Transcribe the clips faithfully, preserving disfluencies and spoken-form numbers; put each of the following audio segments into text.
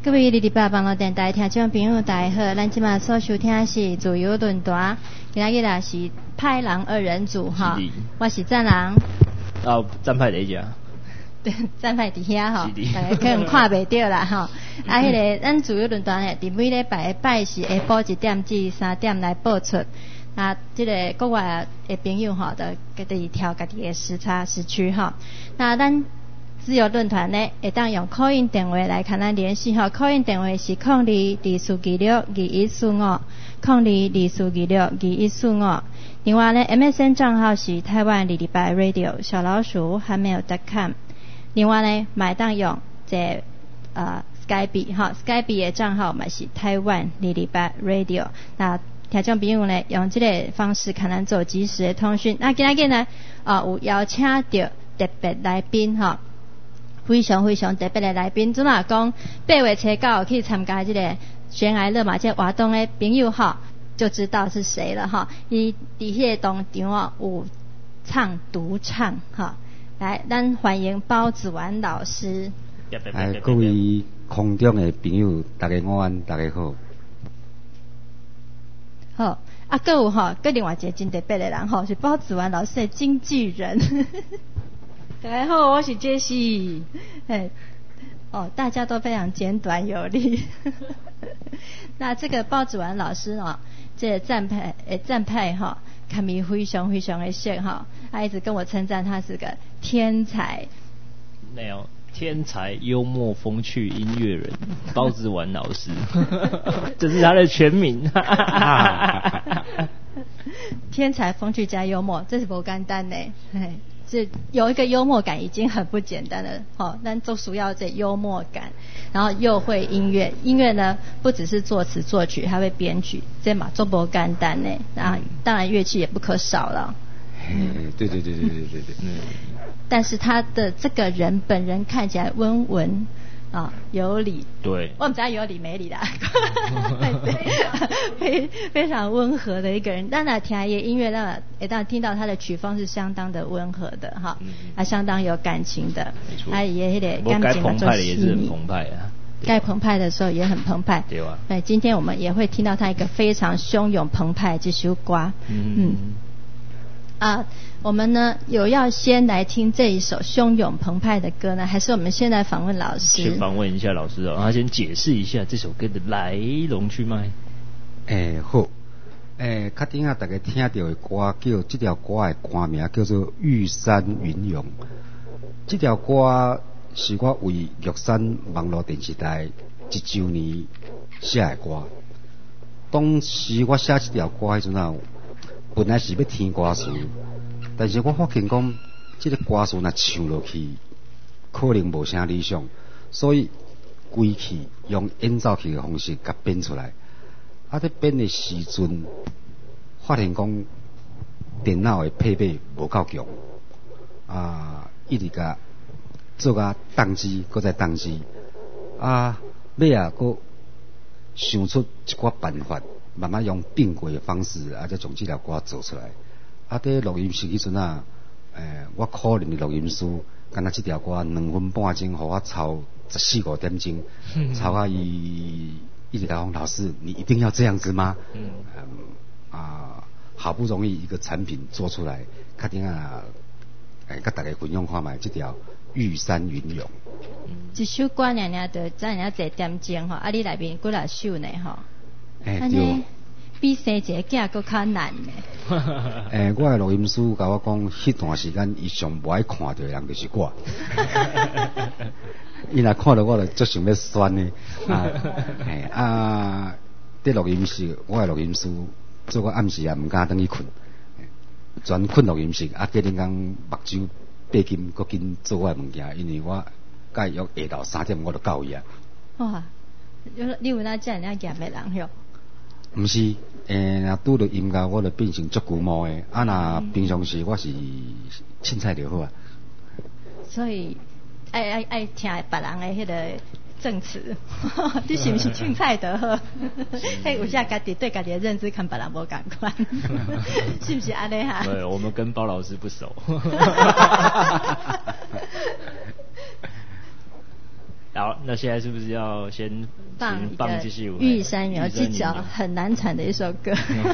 各位二二八网络电台听众朋友大家好，咱今麦所收听的是自由论坛，今仔日也是派人二人组哈，我是赞人， 啊，赞派第一家， 对，赞派伫遐吼，大家可能看袂到啦吼。啊，迄个咱自由论坛咧，伫每礼拜拜是下晡一点至三点来播出。啊，这个国外的朋友吼，就家己调家己的时差时区吼。那咱自由论坛呢，会当用 call in 电话来跟咱联系吼 ，call in 电话是零二二四二六二一四五，零二二四二六二一四五。另外呢 ，M S N 账号是台湾二二八 Radio 小老鼠 hotmail dot com。另外呢，买当用这呃 Skype 哈 ，Skype 的账号嘛是台湾二二八 Radio。那听众朋友呢，用这个方式可能做即时的通讯。那今仔日呢，啊、呃、有邀请到特别来宾哈。非常非常特别的来宾，怎啊讲八月初九去参加这个悬崖勒马这活动的朋友哈，就知道是谁了哈。伊伫迄个当场啊有唱独唱哈，来，咱欢迎包子丸老师。 哎，各位空中的朋友，大家午安，大家好。 好，啊，还有哈，跟另外一个真特别的人哈，是包子丸老师的经纪人。大家好，我是杰西。哎，哦，大家都非常简短有力。那这个包子丸老师哦，这个赞派诶赞派哈，看米非常非常的炫哈，他一直跟我称赞他是个天才。 没有，天才幽默风趣音乐人包子丸老师，这是他的全名。 天才风趣加幽默，这是不简单呢。这有一个幽默感已经很不简单了，哦，但都属要这幽默感，然后又会音乐，音乐呢不只是作词作曲，还会编曲，这嘛做不简单呢。啊，当然乐器也不可少了。 嗯，对对对对对对对。嗯。 但是他的这个人本人看起来温文啊有理， 对， 我们知道有理没理啦，非非常温和的一个人。当然听也音乐，让也当听到他的曲风是相当的温和的哈，啊相当有感情的，他也那个感情的做细腻，澎湃啊。 该澎湃的时候也很澎湃， 对啊。 对，今天我们也会听到他一个非常汹涌澎湃这首歌，嗯嗯。啊，我们呢有要先来听这一首汹涌澎湃的歌呢，还是我们先来访问老师？ 先访问一下老师哦，他先解释一下这首歌的来龙去脉。 诶、欸，好，诶、欸，较顶下大家听到的歌叫这条歌的歌名叫做《玉山云涌》。这条歌是我为玉山网络电视台一周年写的歌。当时我写这条歌迄阵啊，本来是要填歌词，但是我发现讲，这个歌词若唱落去，可能无啥理想，所以规气用演奏器的方式甲编出来。啊，在编的时阵，发现讲电脑的配备无够强，啊，一直甲做甲宕机，搁再宕机，啊，尾啊，搁想出一寡办法。慢慢用变轨的方式，啊，再将这条歌做出来。啊，在录音室迄阵啊，诶、欸，我可怜的录音师，干那这条歌两分半钟，互我抄十四五点钟，抄啊伊一直讲老师，你一定要这样子吗？嗯，啊，好不容易一个产品做出来，确定啊，诶，甲大家分享看卖这条玉山云涌。 一首歌娘娘的，咱人家一点钟吼，啊，你内面几来首呢吼？ 哎、欸，对， 比生一个囝搁较难呢。 哎、欸，我的录音师甲我讲，迄段时间伊上无爱看到的人就是我。伊若看到我，就足想要酸呢。啊，哎啊，伫录音室，我的录音师做我暗时也毋敢等去困，全困录音室，啊，隔天讲目睭闭紧，搁紧做我的物件，因为我甲伊约下昼三点我就到伊啊。 哇！你有哪这样样咸的人哟？ 毋是，诶，若拄着音乐，我就变成足古毛的。啊，若平常时我是凊彩就好啊。 所以爱爱爱听别人的迄个证词，你是毋是凊彩就好？嘿，有下家己对家己的认知跟别人无共款，是不是安尼哈？ 对，我们跟包老师不熟。 好，那现在是不是要先放一个继续玉山园，这首很难产的一首歌。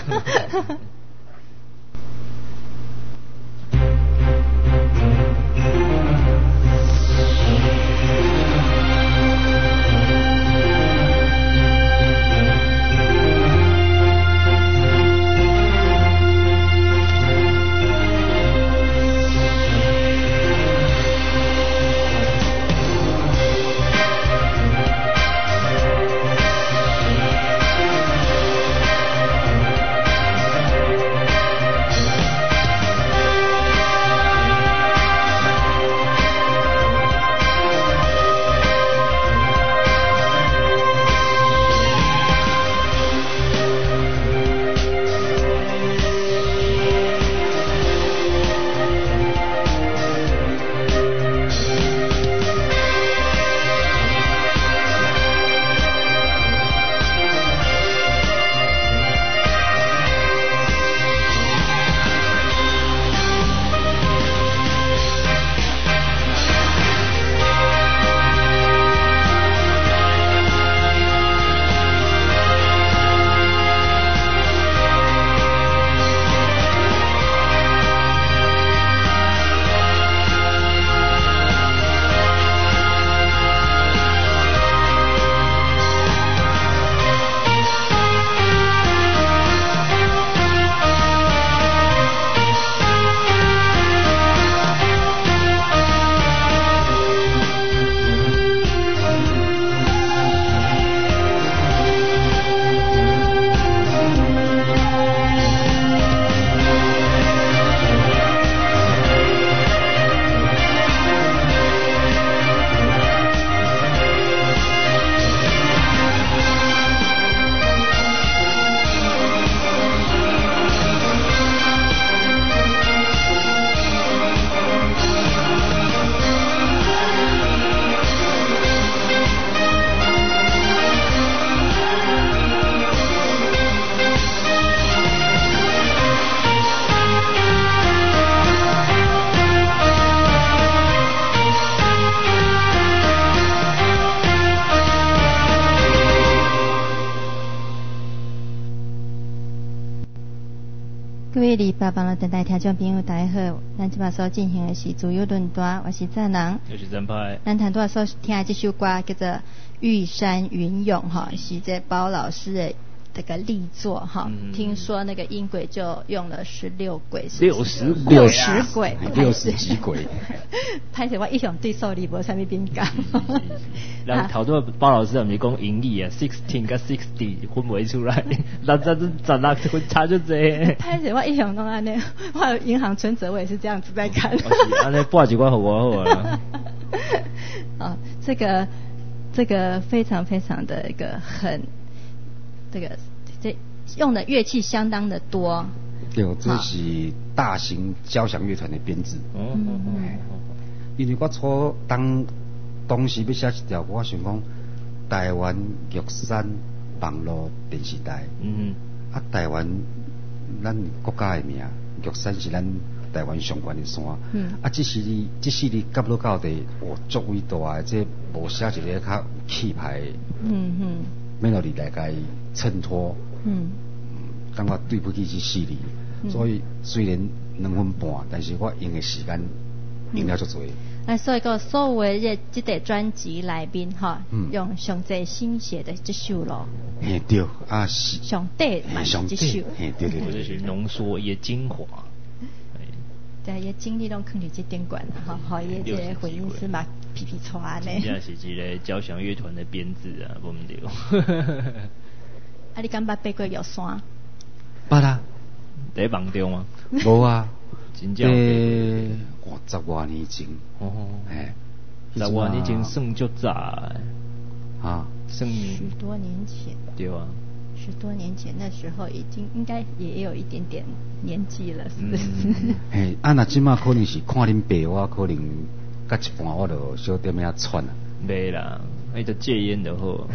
各位礼拜帮了电台听众朋友大家好，咱即摆所进行的是自由论坛，我是赞人， 我是赞派。 咱谈多所听的这首歌叫做《玉山云涌》哈，是这包老师的这个力作哈。嗯、听说那个音轨就用了十六轨， 六十六十轨， 六十几轨。 拍摄我一向对数理无啥物敏感。 然后头拄包老师毋是讲英语啊 ，sixteen 甲 sixty 分袂出来，那这这十六分差就这。 拍摄我一向拢安尼，我有银行存折我也是这样子在看。 安尼拨一寡互我好啊。 啊，这个这个非常非常的一个很这个这用的乐器相当的多。 对，这是大型交响乐团的编制。嗯嗯嗯。因为我初当当时要写一条歌，我想讲台湾玉山网络电视台。嗯。啊，台湾咱国家的名，玉山是咱台湾上悬的山。嗯。啊，这是你，这是你甲落到地，哇，足伟大的，这无写一个较有气派的。嗯嗯。melody 来甲伊衬托。嗯。感觉对不起这四字。所以虽然两分半，但是我用的时间用了足多。 那所以个所有的这个专辑内面哈，嗯、用上最新写的这首咯。 嘿对，啊是。 上底嘛是这首。 嘿对对对。 这是浓缩也精华。 对，也精力拢放伫这顶管哈，好伊这个回音师嘛皮皮喘呢。 真正是一个交响乐团的编制啊，无毋对。 啊，你敢捌爬过玉山？ 捌啦。 在梦中吗？ 无啊， 真正。 诶，哇，十多年前。哦。 哎，十多年前算足早啊， 算许多年前。 对啊。 十多年前，那时候已经应该也有一点点年纪了，是不是？ 嘿，啊，那即马可能是看恁爸，我可能甲一半我就小点仔喘啊。 袂啦，迄就戒烟就好。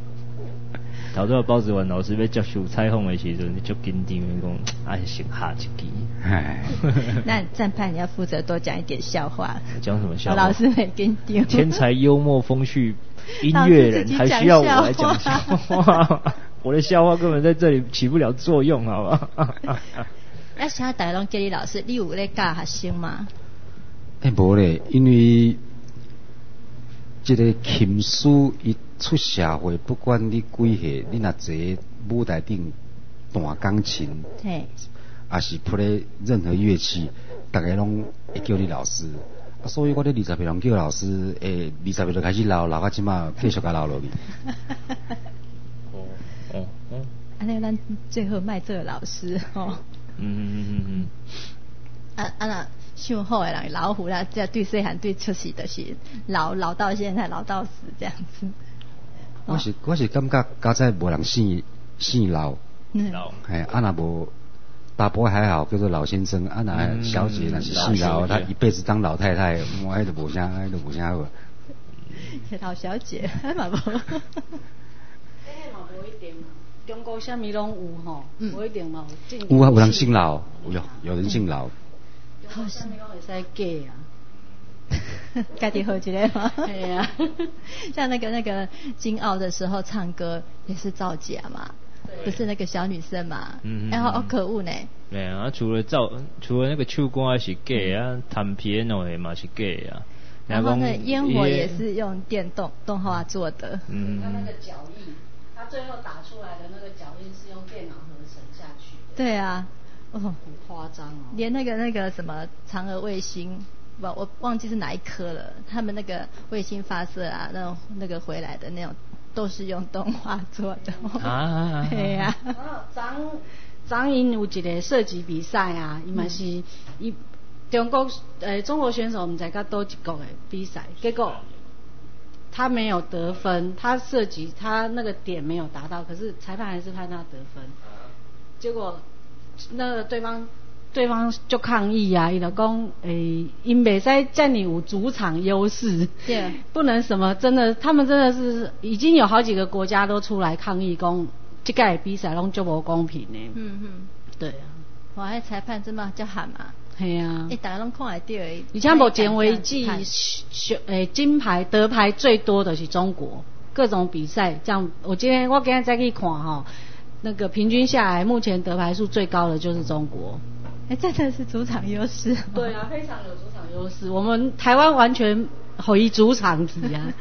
头拄包子文老师要接受采访的时阵，就紧张讲，哎，先下一支。 那赞派你要负责多讲一点笑话。 讲什么笑话？ 老师没跟丢。 天才幽默风趣音乐人还需要我来讲笑话？我的笑话根本在这里起不了作用，好吧？ 啊，现在大家拢叫你老师，你有咧教学生吗？ 诶、欸，无咧，因为这个琴师伊出社会，不管你几岁，你若坐舞台顶弹钢琴， 嘿， 也是扑咧任何乐器，大家拢会叫你老师。啊，所以我咧二十岁拢叫老师，诶，二十岁就开始老，老到即马继续甲老落去。 哦哦哦， 安尼咱最后卖这个老师哦。 嗯嗯嗯嗯嗯。 啊啊那唱好的人老虎啦，这对细汉对出世就是老老到现在老到死这样子。 我是我是感觉较早无人姓姓老， 嗯， 嘿，啊若无大伯还好，叫做老先生，啊若小姐若是姓老，她一辈子当老太太，我迄都无啥，迄都无啥好。 老小姐，还嘛无。迄嘛无一定，中国啥物拢有吼，无一定嘛有。 有啊，有人姓老，有有人姓老。 好啥物拢会使嫁啊。 家己好一个嘛。 对啊。 像那个那个金奥的时候唱歌也是造假嘛，不是那个小女生嘛， 嗯， 然后好可恶呢。 对啊，除了造，除了那个唱歌是假啊，弹皮那的嘛是假啊。 然后呢，烟火也是用电动动画做的。 嗯。他那个脚印，他最后打出来的那个脚印是用电脑合成下去。 对啊。 哦，很夸张哦。 连那个那个什么嫦娥卫星，不，我忘记是哪一颗了。他们那个卫星发射啊，那种那个回来的那种，都是用动画做的。 啊。 对呀。 张张英有一个射击比赛啊，伊嘛是伊中国呃中国选手唔知甲多一国的比赛，结果他没有得分，他射击他那个点没有达到，可是裁判还是判他得分，结果。那个对方，对方就抗议啊！伊就讲，诶，因袂使这么有主场优势， 对， 不能什么，真的，他们真的是已经有好几个国家都出来抗议，讲这届比赛拢就无公平的。 嗯嗯， 对啊， 哇，迄裁判真嘛叫喊嘛。 系啊， 诶，大家拢看会到的。 而且目前为止，诶，金牌得牌最多的是中国，各种比赛，这样，我今天我今天再去看哈。那个平均下来，目前得牌数最高的就是中国。 哎，真的是主场优势。 对啊，非常有主场优势。我们台湾完全回主场子啊。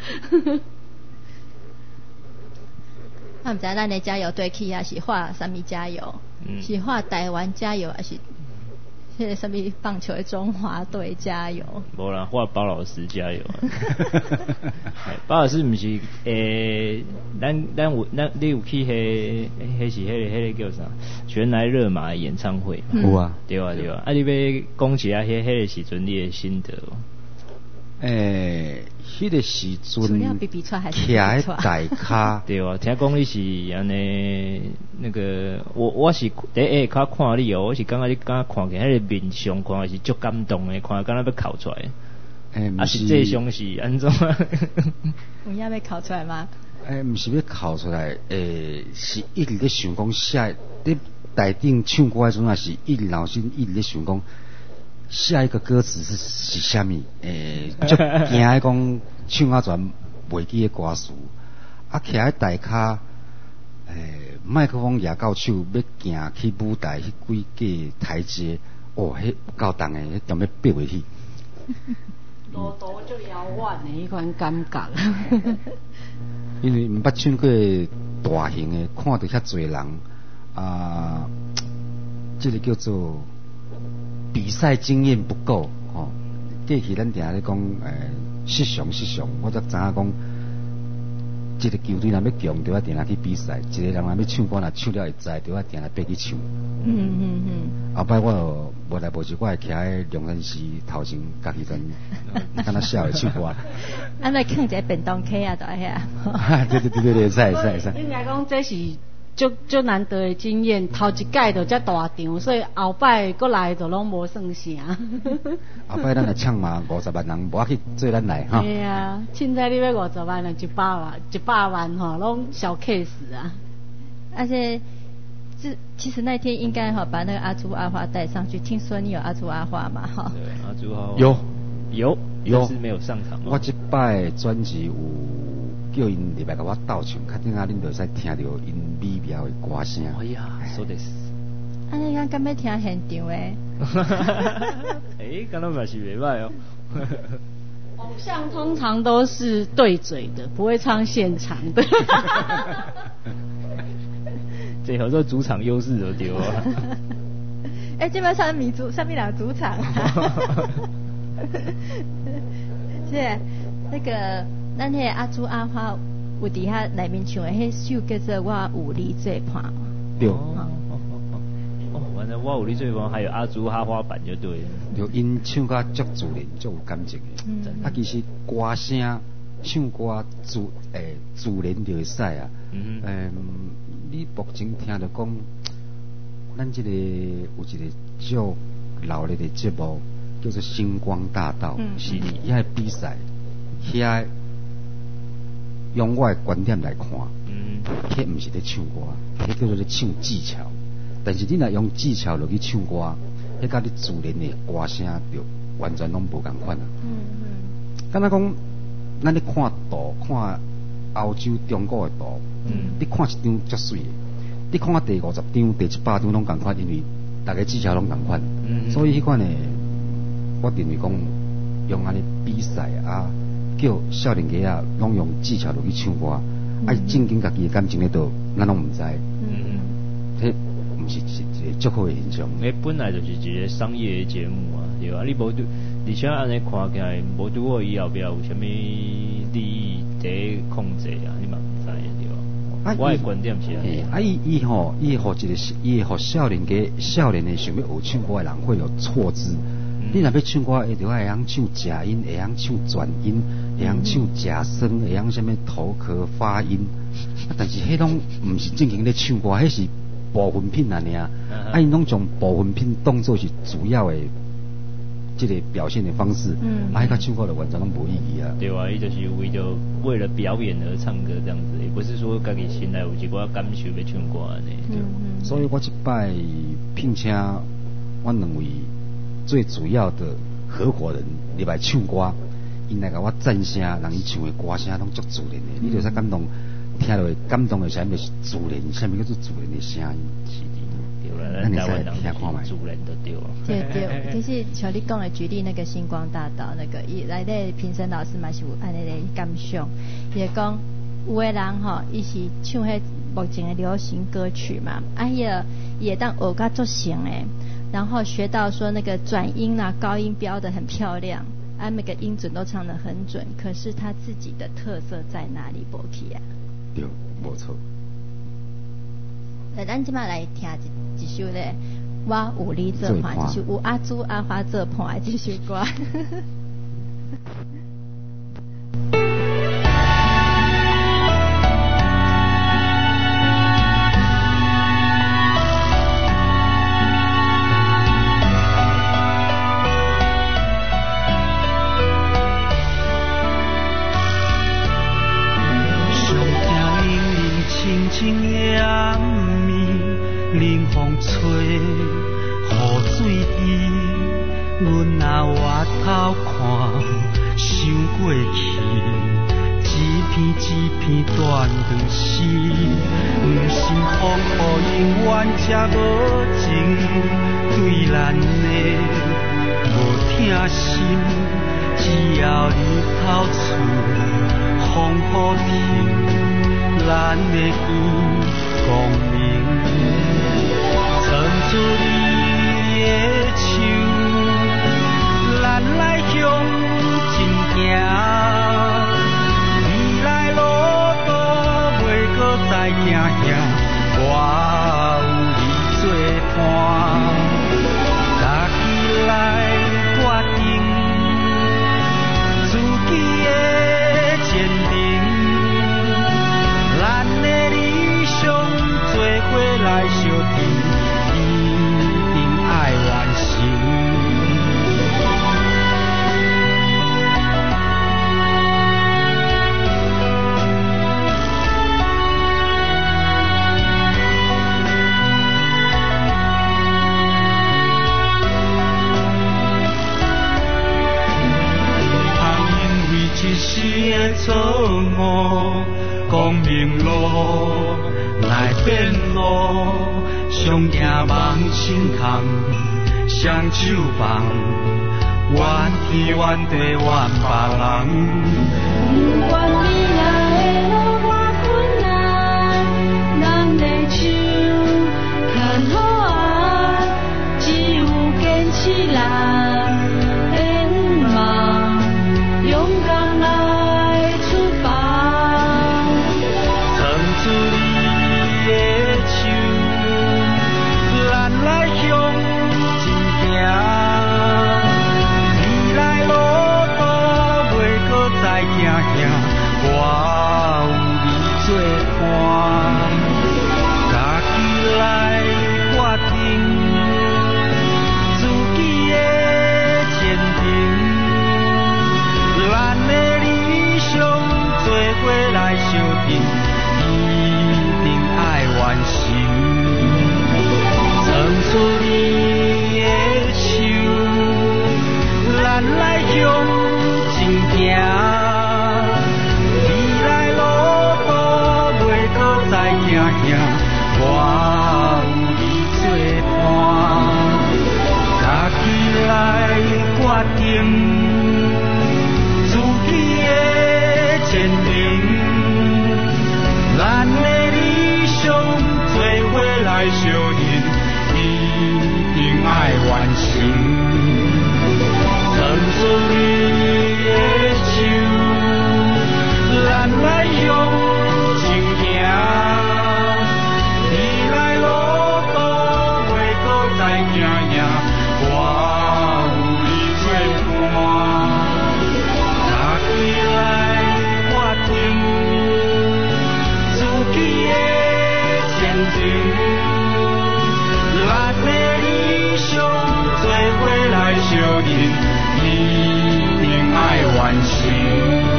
那唔知咱的加油队去啊，是画什么加油？ 嗯、 是画台湾加油，还是迄个什么棒球的中华队加油？ 无啦，画包老师加油啊！包老师不是诶，咱咱有咱你有去迄迄是迄个迄个叫啥？全来热马的演唱会。 有啊， 对啊对啊。啊，你要讲一下迄迄个时阵你的心得哦。 诶，迄个时阵， 徛喺大骹。 对啊，听讲你是安尼那个，我我是第一下看你哦，我是感觉你敢看起迄个面相看是足感动的，看敢若要哭出来。 诶， 啊是这相是安怎？ 有影要哭出来吗？ 诶，毋是要哭出来，诶，是一直咧想讲下，伫台顶唱歌诶时阵也是一直脑心一直咧想讲。下一个歌词是是虾米？诶、欸，就惊讲唱啊全袂记诶歌词，啊，徛喺大骹，诶、欸，麦克风举到手，要行去舞台迄几个台阶，哦，迄够重诶，迄点要爬袂去。 路途就遥远诶，迄款感觉。 因为毋捌唱过大型诶，看到遐侪人啊，即、这个叫做。比赛经验不够，吼、哦。过去咱定咧讲，诶，失常失常，我才知影讲，一个球队若要强，就要定来去比赛；一个人若要唱歌，若唱了会知，就要定来爬去唱。 嗯嗯嗯。 后摆我无来无去，我会徛喺龙山寺头前，家己阵，敢若笑会唱歌。 安尼放一个便当客啊，在遐。 对对对对对，使使使。 应该讲这是。就就难得的经验，头一届就遮大场，所以后摆过来就拢无算啥。 后摆咱来唱嘛，五十万人无要去做咱来哈。 对啊，凊彩你要五十万啊，一百万，一百万吼，拢小 case 啊。 而且这其实那天应该哈把那个阿朱阿花带上去，听说你有阿朱阿花嘛哈？ 对，阿朱阿花有有有，但是没有上场、哦。 我这摆专辑有叫因入来甲我斗唱，确定啊，恁就会使听到因美妙的歌声。 哎呀，说的是。 啊，你敢敢要听现场诶？ 诶，敢若嘛是袂歹哦。 偶像通常都是对嘴的，不会唱现场的。 这叫做主场优势就对啊。 哎、欸，这边上米主上面两个主场。是那个咱迄阿朱阿花有伫遐内面唱的迄首叫做《我有你做伴》。 对。 哦哦哦哦，反正我有你做伴，还有阿朱阿花版就对了。 就因唱甲足自然，足有感情的。嗯。啊，其实歌声唱歌自诶自然就会使啊。嗯。诶、嗯，你目前听着讲，咱这个有一个足老咧的节目。叫做星光大道，嗯、是遐比赛，遐用我的观点来看，嗯，迄毋是咧唱歌，迄叫做咧唱技巧。但是你若用技巧落去唱歌，迄甲你自然的歌声就完全拢无共款啊。嗯嗯。敢若讲，咱咧看图，看欧洲、中国的图，嗯，你看一张足水的，你看第五十张、第一百张拢共款，因为大家技巧拢共款，嗯，所以迄款的。我认为讲用安尼比赛啊，叫少年家啊，拢用技巧落去唱歌，嗯、啊正经家己的感情咧度，咱拢唔知。嗯，迄毋是一个足好的现象。 诶，本来就是一个商业节目啊，对啊，你无对，而且安尼看起来，无对我伊后壁有啥物利益在控制啊，你嘛唔知对吧？啊、我的观点是安尼。 啊，伊伊吼，伊互一个，伊互少年家少年的想要学唱歌的人会有错知。你若要唱歌，会着会晓唱假音，会晓唱转音，会晓唱假声，会晓什么头壳发音。啊，但是迄拢毋是正经咧唱歌，迄是部分品安尼啊。啊，因拢将部分品当作是主要的这个表现的方式。嗯。啊，迄个唱歌就完全拢无意义啊。 对啊，伊就是为着为了表演而唱歌这样子，也不是说家己心内有一寡感受要唱歌安尼。嗯嗯。 所以我一摆聘请我两位。最主要的合伙人入来唱歌，因来甲我赞声，人伊唱的歌声拢足自然的，嗯、你就使感动，听落感动的啥物是自然，啥物叫做自然的声音，是的，对啦，咱台湾人听看卖，自然就对了。 对对，其实像你讲的，举例那个星光大道那个，伊内底评审老师嘛是有安尼的感想，伊讲有的人吼，伊是唱迄目前的流行歌曲嘛，啊伊个也当学甲足成诶。然后学到说那个转音啊、高音标得很漂亮，啊每个音准都唱得很准，可是他自己的特色在哪里？无去啊？ 对，没错。 呃，咱今麦来听一一首咧，我有你做伴，就是有阿朱阿花做伴的这首歌。 错误，光明路来变路，上行望星空，双手放，怨天怨地怨别人。 不管你来的路多困难，咱的手牵好啊，只有坚持咱愿望，勇敢来出发。 撑出你的手，咱来向前行。未来路途袂搁再行行，我有你作伴，家己来决定自己的前程。咱的理想做伙来相挺，一定爱完成。撑出你的手，咱来向前行。未来路途袂搁再行行，我有你作伴，家己来决定自己的前程。咱的理想做伙来相挺，一定爱完成。撑出你的手，咱来向前行。未来路途袂搁再行行，我有你作伴，家己来决定自己的前程。咱的理想做伙来相挺，一定爱完成。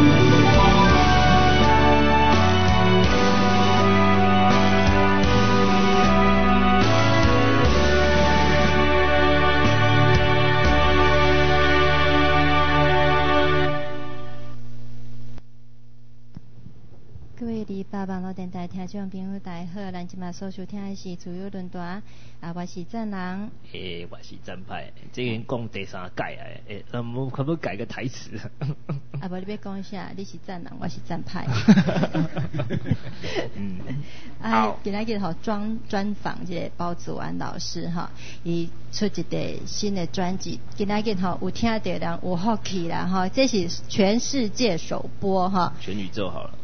各位离八网络电台听众朋友大家好，咱今麦所收听的是自由论坛，啊，我是赞人， 诶，我是赞派，这个讲第三届啊，诶，咱们可不可以改个台词？ 啊，无你要讲一下，你是赞人，我是赞派。 嗯， 啊，今仔日吼专专访这个包子丸老师哈，伊出一个新的专辑，今仔日吼有听到人有福气啦哈，这是全世界首播哈， 全宇宙好了。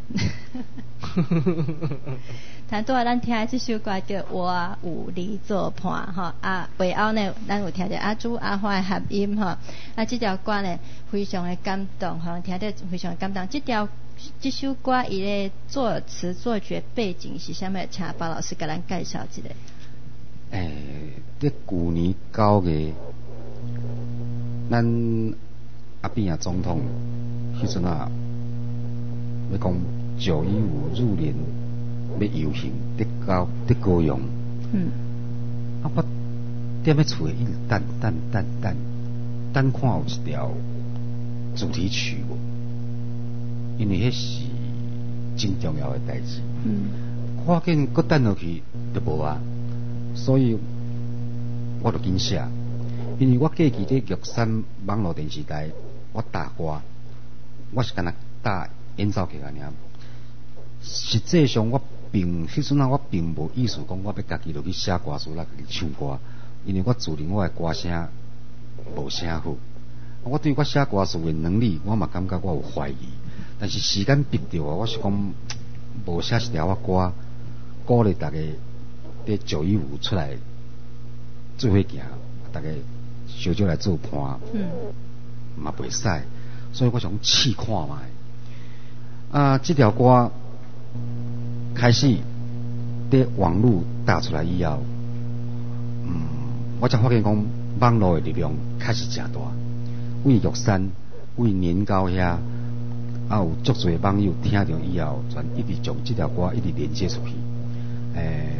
但拄仔咱听的这首歌叫《我有你作伴》哈，啊背后呢，咱有听到阿朱阿花的合音哈，啊这条歌呢非常的感动哈，听到非常的感动。这条这首歌伊的作词作曲背景是啥物？请包老师给咱介绍一下。 诶，伫去年九月，咱阿扁啊总统迄阵啊，要讲九一五入联要游行，伫高伫高雄。嗯。啊，我踮咧厝诶，一直等等等等，等看有一条主题曲无，因为迄是真重要诶代志。嗯。看见搁等落去就无啊。所以我就紧写，因为我过去伫玉山网络电视台，我打歌，我是干那打演奏曲安尼。实际上我并迄阵啊，我并无意思讲我要家己落去写歌词来去唱歌，因为我自认我诶歌声无啥好，我对我写歌词诶能力，我嘛感觉我有怀疑。但是时间逼着我，我是讲无写一条我歌，鼓励大家。伫九一五出来做伙行，大家小少来做伴，嗯，嘛袂使，所以我想试看卖。啊，这条歌开始伫网络打出来以后，嗯，我才发现讲网络的力量开始真大。为玉山，为年糕遐，啊有足侪网友听到以后，全一直将这条歌一直连接出去，诶、欸。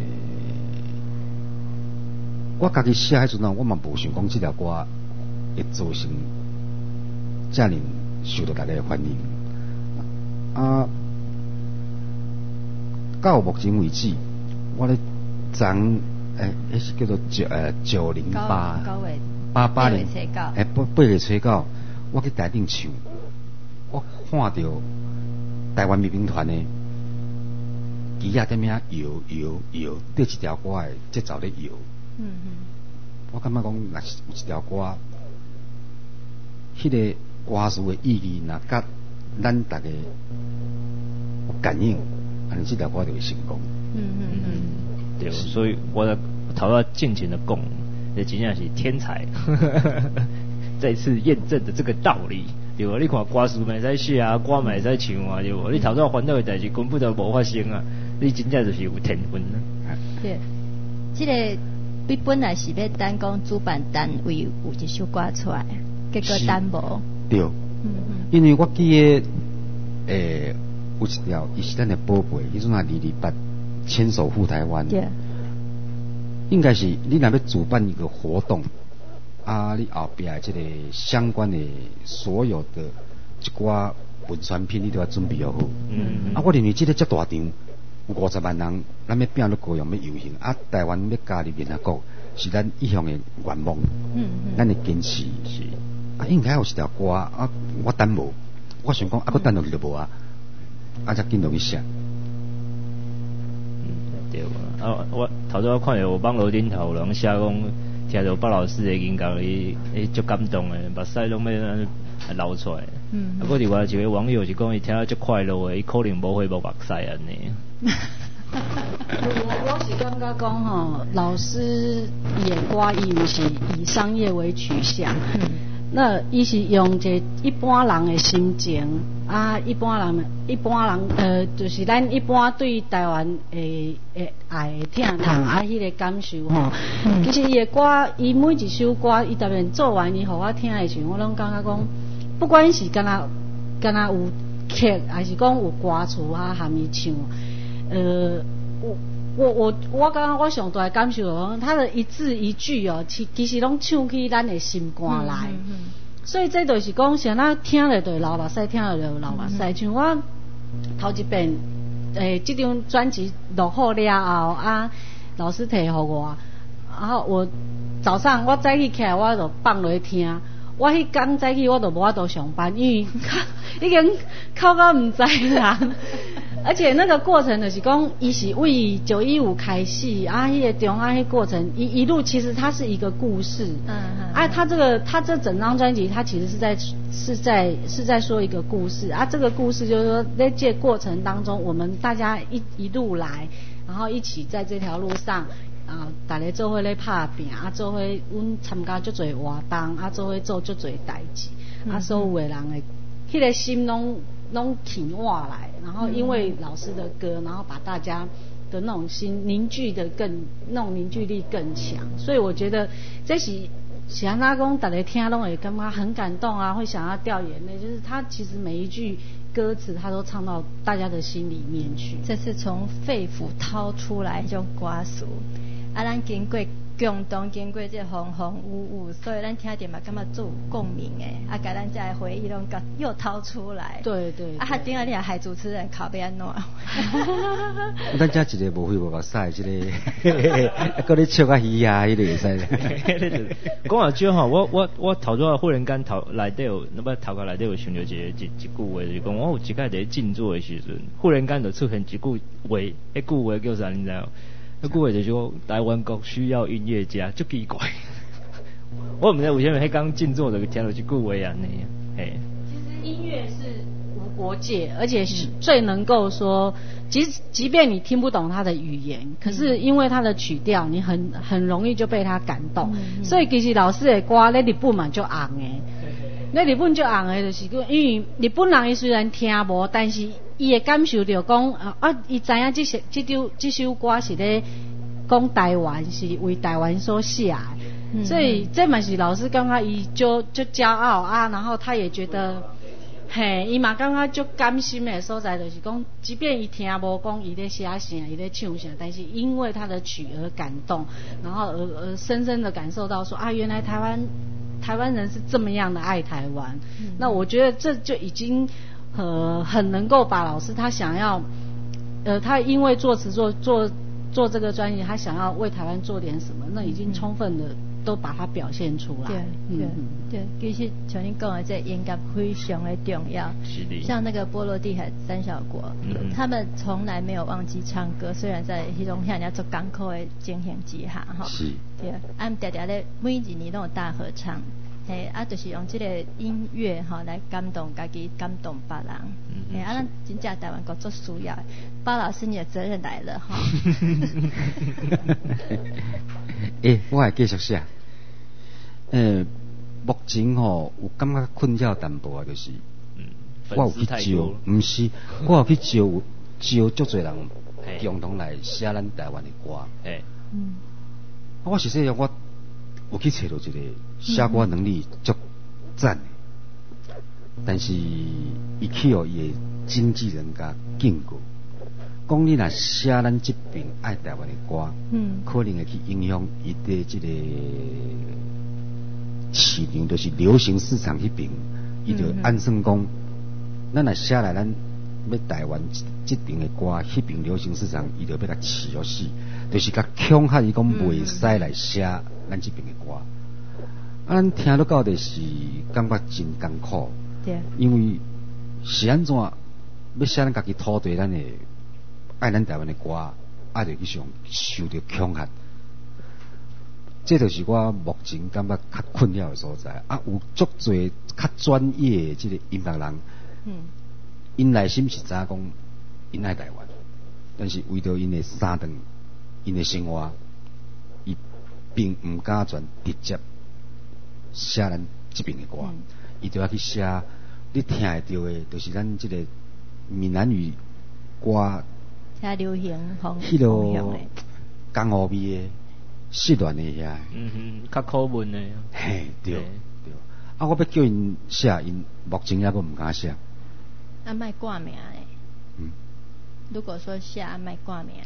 我家己写迄阵啊，我嘛无想讲即条歌会造成遮尔受到大家的欢迎。 到目前为止，我咧昨诶，迄是叫做九呃九零八八八零诶八八月初九，我去台顶唱，我看到台湾民兵团的旗仔在遐摇摇摇，对一条歌的节奏咧摇。嗯嗯。我感觉讲，若是有一条歌，迄、那个歌词的意义，若甲咱大家有感应，安尼这条歌就会成功。 嗯嗯嗯。对，所以我的头要尽情的讲，这真正是天才，再次验证的这个道理。对无？你看歌词嘛会使写啊，歌嘛会使唱啊，对无？你头先烦恼的代志根本就无发生啊，你真正就是有天分啊。 对，这个你本来是要单讲主办单位有一首歌出来，结果单无。 对。嗯嗯。因为我记得，诶、欸，有一条，伊是咱的宝贝，迄阵啊二二八牵手赴台湾。对。应该是你若要主办一个活动。啊！你后壁即个相关的所有的一寡文宣品，你都要准备好。嗯。啊，我认为即个遮大场，有五十万人，咱要拼到高雄要游行，啊，台湾要加入联合国，是咱一向的愿望。嗯嗯。咱的坚持是。啊，应该有一条歌啊，我等无，我想讲啊，我等落去就无啊，啊，才紧落去写。 嗯，对啊，我头先我看到我网络顶头有人写讲。听到巴老师的演讲，伊伊足感动的，目屎拢要流出来。嗯。啊，我另外一位网友是讲，伊听到足快乐的，伊可能无会无目屎安尼。 我我是感觉讲吼，老师演歌伊毋是以商业为取向，嗯、那伊是用一一般人的心情啊，一般人一般人呃，就是咱一般对台湾的的爱的疼痛啊，迄、那个感受吼。嗯、其实伊的歌，伊每一首歌，伊特别做完伊互我听的时候，我拢感觉讲，不管是敢若敢若有曲，还是讲有歌词啊，含伊唱。呃，我我我我刚刚我上大的感受，他的一字一句哦，其其实拢唱起咱的心肝来。嗯嗯嗯、所以这就是讲，像咱听了就流目屎，听了就流目屎。像我头一遍诶，这张专辑录好了后啊，老师摕互我，然后我早上我早起起来，我就放落去听。我迄天早起我就无法度上班，因为已经哭到唔知人。而且那个过程就是讲，伊是为九一五开始啊，迄个中啊，迄过程一一路其实它是一个故事。嗯嗯。啊，他这个他这整张专辑，他其实是在是在是在说一个故事啊。这个故事就是说，在这过程当中，我们大家一一路来，然后一起在这条路上。啊，大家做伙咧拍拼，啊，做伙阮参加足侪活动，啊，做伙做足侪代志，嗯、啊，所有的人的，迄、那个心拢拢挺化来，然后因为老师的歌，然后把大家的那种心凝聚的更，那种凝聚力更强，所以我觉得这是是安那讲，大家听拢会感觉很感动啊，会想要掉眼泪，就是他其实每一句歌词他都唱到大家的心里面去， 这是从肺腑掏出来一种歌词。啊，咱经过共同经过这风风雨雨，所以咱听着嘛，感觉做有共鸣诶。啊，甲咱这的回忆拢又掏出来。 对 对, 对。 啊，还顶下你也害主持人考要安怎？ 咱遮一个无费无目屎，一个，搁咧笑啊嘻啊，迄个会使。 讲话少吼，我我我头拄忽然间头内底有，那么头壳内底有想到一个一一句话，就是讲我有一摆伫静坐的时阵，忽然间就出现一句话，迄句话叫啥？你知道？那句话就是说，台湾国需要音乐家，就奇怪。我唔知有啥物迄刚静坐就听到这句话安尼，嘿。 其实音乐是无国界，而且是最能够说，即即便你听不懂他的语言，可是因为他的曲调，你很很容易就被他感动。嗯、所以其实老师的歌咧日本嘛就红诶，咧日本就红诶，就是讲因为日本人伊虽然听无，但是伊会感受到讲啊，伊知影这首这首这首歌是咧讲台湾，是为台湾所写的，嗯、所以这嘛是老师感觉伊就就骄傲啊，然后他也觉得，嘿，伊嘛感觉就甘心的所在，就是讲，即便伊听无讲伊咧写啥，伊咧唱啥，但是因为他的曲而感动，然后而而深深的感受到说啊，原来台湾台湾人是这么样的爱台湾，嗯、那我觉得这就已经。呃，很能够把老师他想要呃，他因为作词做做做这个专辑，他想要为台湾做点什么，那已经充分的都把它表现出来。 对对、 嗯、 对，其实像你讲的，这音乐非常的重要。 是的。 像那个波罗的海三小国，嗯、他们从来没有忘记唱歌，虽然在迄种像人家做港口的情形之下，哈。 是。 对，啊，常常咧每一年都有大合唱。嘿，啊，就是用这个音乐哈、喔、来感动家己，感动别人。嗯、嘿，啊，咱真正台湾国做需要的。包老师，你的责任来了哈。 诶、欸，我来继续写。呃，目前吼、喔、有感觉困扰淡薄啊，就是，嗯、我有去招，毋是，我有去招招足侪人共同来写咱台湾的歌。诶，嗯，我实际上我有去找到一个。写歌能力足赞的，但是伊去互伊的经纪人甲警告，讲你若写咱这边爱台湾的歌，嗯，可能会去影响伊的这个市场，就是流行市场迄边，伊就按算讲，咱若写来咱要台湾这边的歌，迄边流行市场，伊就要甲饲落死，就是甲恐吓伊讲袂使来写咱这边的歌。啊，咱听到到的是感觉真艰苦，对，因为是安怎要写咱家己土地，咱的爱咱台湾的歌，爱着去上受到恐吓，这就是我目前感觉较困扰的所在。啊，有足侪较专业的这个音乐人，嗯，因内心是知影讲因爱台湾，但是为着因的三顿，因的生活，伊并唔敢全直接。写咱这边的歌，伊就要去写你听会到的，就是咱这个闽南语歌， 写流行风迄落江湖味的、失恋的遐， 嗯哼，较口文的， 嘿，对对。啊，我要叫因写，因目前还阁唔敢写。 啊，卖挂名诶。嗯。如果说写啊，卖挂名。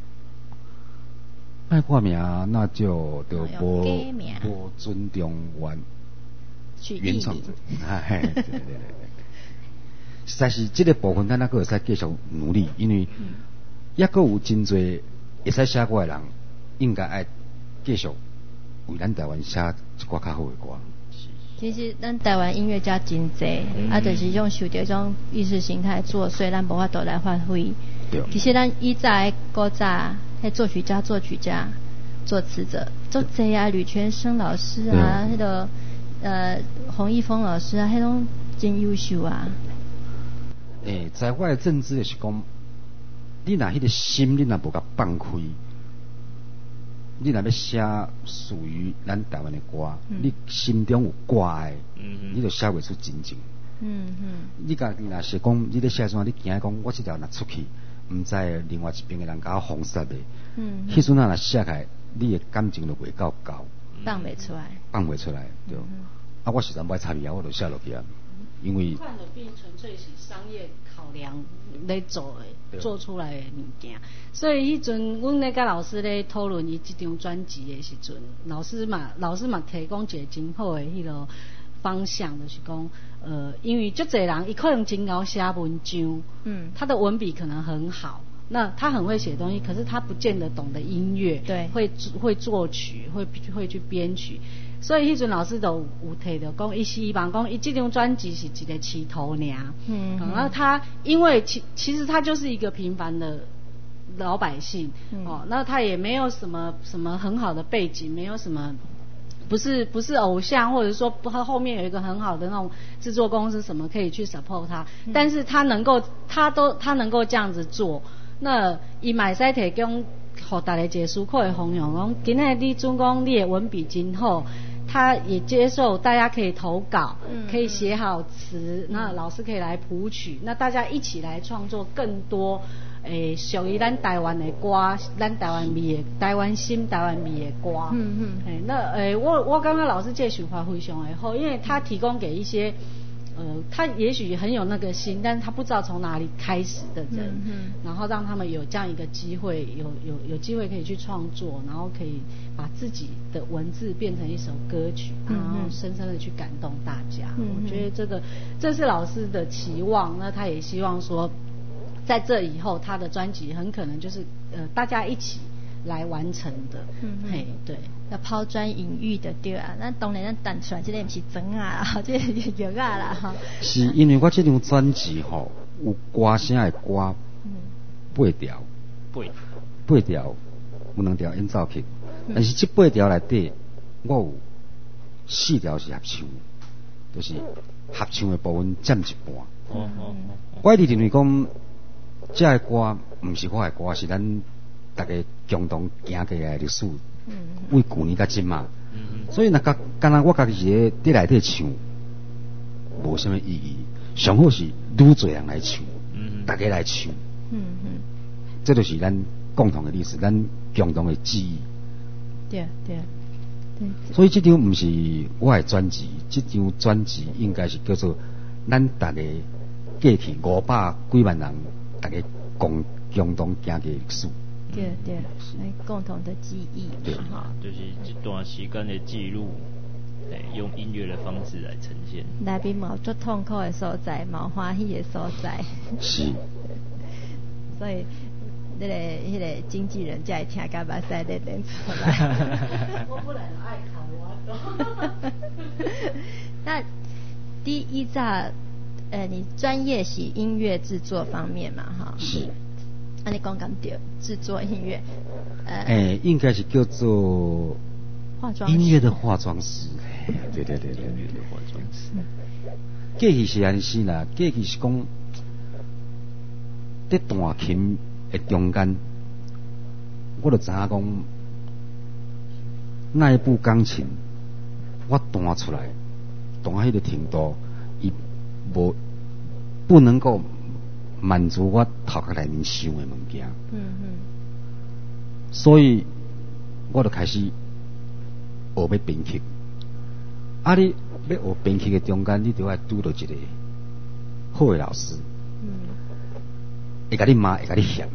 卖挂名，那就就无无尊重原原创者，哎，对对对对。实在是这个部分，咱还阁会使继续努力，因为抑阁有真侪会使写歌的人，应该爱继续为咱台湾写一寡较好的歌。 其实咱台湾音乐家真侪，嗯、啊，就是种受到种意识形态作祟，咱无法度来发挥。对。其实咱以早的古早，迄作曲家、作曲家、作词者，足侪啊，吕全生老师啊，迄个呃洪一峰老师啊，迄种真优秀啊。 诶、欸，在我的认知就是讲，你若迄个心，你若无甲放开。你若要写属于咱台湾的歌，嗯、你心中有歌的，嗯、你就写袂出真情。嗯嗯。你家己若是讲，你咧写啥？你惊讲，我这条若出去，毋知另外一边的人甲我封杀的。嗯。迄阵啊，若写起来，你的感情就袂够高。 放袂出来。 放袂出来，对。嗯、啊，我实在歹参与啊，我就写落去啊。因为看的并纯粹是商业考量来做的，做出来的物件。所以迄阵，阮咧甲老师咧讨论伊即张专辑的时阵，老师嘛，老师嘛提供一个真好的迄个方向，就是讲，呃，因为足侪人伊可能真敖写文章，嗯，他的文笔可能很好。那他很会写东西，可是他不见得懂得音乐，对，会会作曲，会会去编曲，所以迄阵老师都有提到讲，伊希望讲，伊这张专辑是一个起头尔，嗯，然后他因为其其实他就是一个平凡的老百姓，嗯、哦，那他也没有什么什么很好的背景，没有什么。不是不是偶像，或者说他后面有一个很好的那种制作公司什么可以去 support 他，嗯、但是他能够他都他能够这样子做，那伊嘛会使提供互大家一个思考的方向，讲今仔你准讲你的文笔真好，他也接受大家可以投稿，嗯、可以写好词，那老师可以来谱曲，那大家一起来创作更多。诶，属于咱台湾的歌，咱台湾味的台湾心、台湾味的歌。嗯嗯。诶，那诶，我我刚刚老师这想法非常的好，因为他提供给一些，呃，他也许很有那个心，但是他不知道从哪里开始的人，嗯嗯、然后让他们有这样一个机会，有有有机会可以去创作，然后可以把自己的文字变成一首歌曲，嗯、然后深深的去感动大家。嗯、我觉得这个这是老师的期望，那他也希望说。 在这以后他的专辑很可能就是呃大家一起来完成的。嗯嘿，对。 要抛砖引玉的对啊，咱当然咱弹出来这个不是砖啊，这个是玉啊啦哈。 是因为我这张专辑吼有歌声的歌八条， 八八条有两条演奏曲，但是这八条内底我有四条是合唱，就是合唱的部分占一半。 哦哦我一直认为讲，这个歌不是我的歌，是咱大家共同行过来的历史。为旧年到今嘛，所以那个刚刚我家己是伫内底唱，无什么意义。上好是愈侪人来唱，大家来唱，嗯嗯，这就是咱共同的历史，咱共同的记忆。 对对对。 所以这张不是我的专辑，这张专辑应该是叫做咱大家过去五百几万人，大家共共同行过历史。 对对，来共同的记忆， 对哈，就是这段时间的记录，哎，用音乐的方式来呈现。 内面冇最痛苦的所在，冇欢喜的所在。 是。 所以，那个那个经纪人才会听甲目屎咧练出来。 我不能爱考我。 那第一站，呃，你专业是音乐制作方面嘛，哈？ 是。 那你讲讲对，制作音乐， 呃，欸、应该是叫做化妆音乐的化妆师，对对对对，音乐的化妆师。过去是安尼啦，过去是讲在弹琴的中间，我就知影讲那一部钢琴，我弹出来，弹迄个程度，伊无不能够满足我头壳内面想的物件，嗯嗯，所以我就开始学要编曲。啊，你要学编曲的中间，你就要拄到一个好的老师，嗯，会甲你骂，会甲你嫌，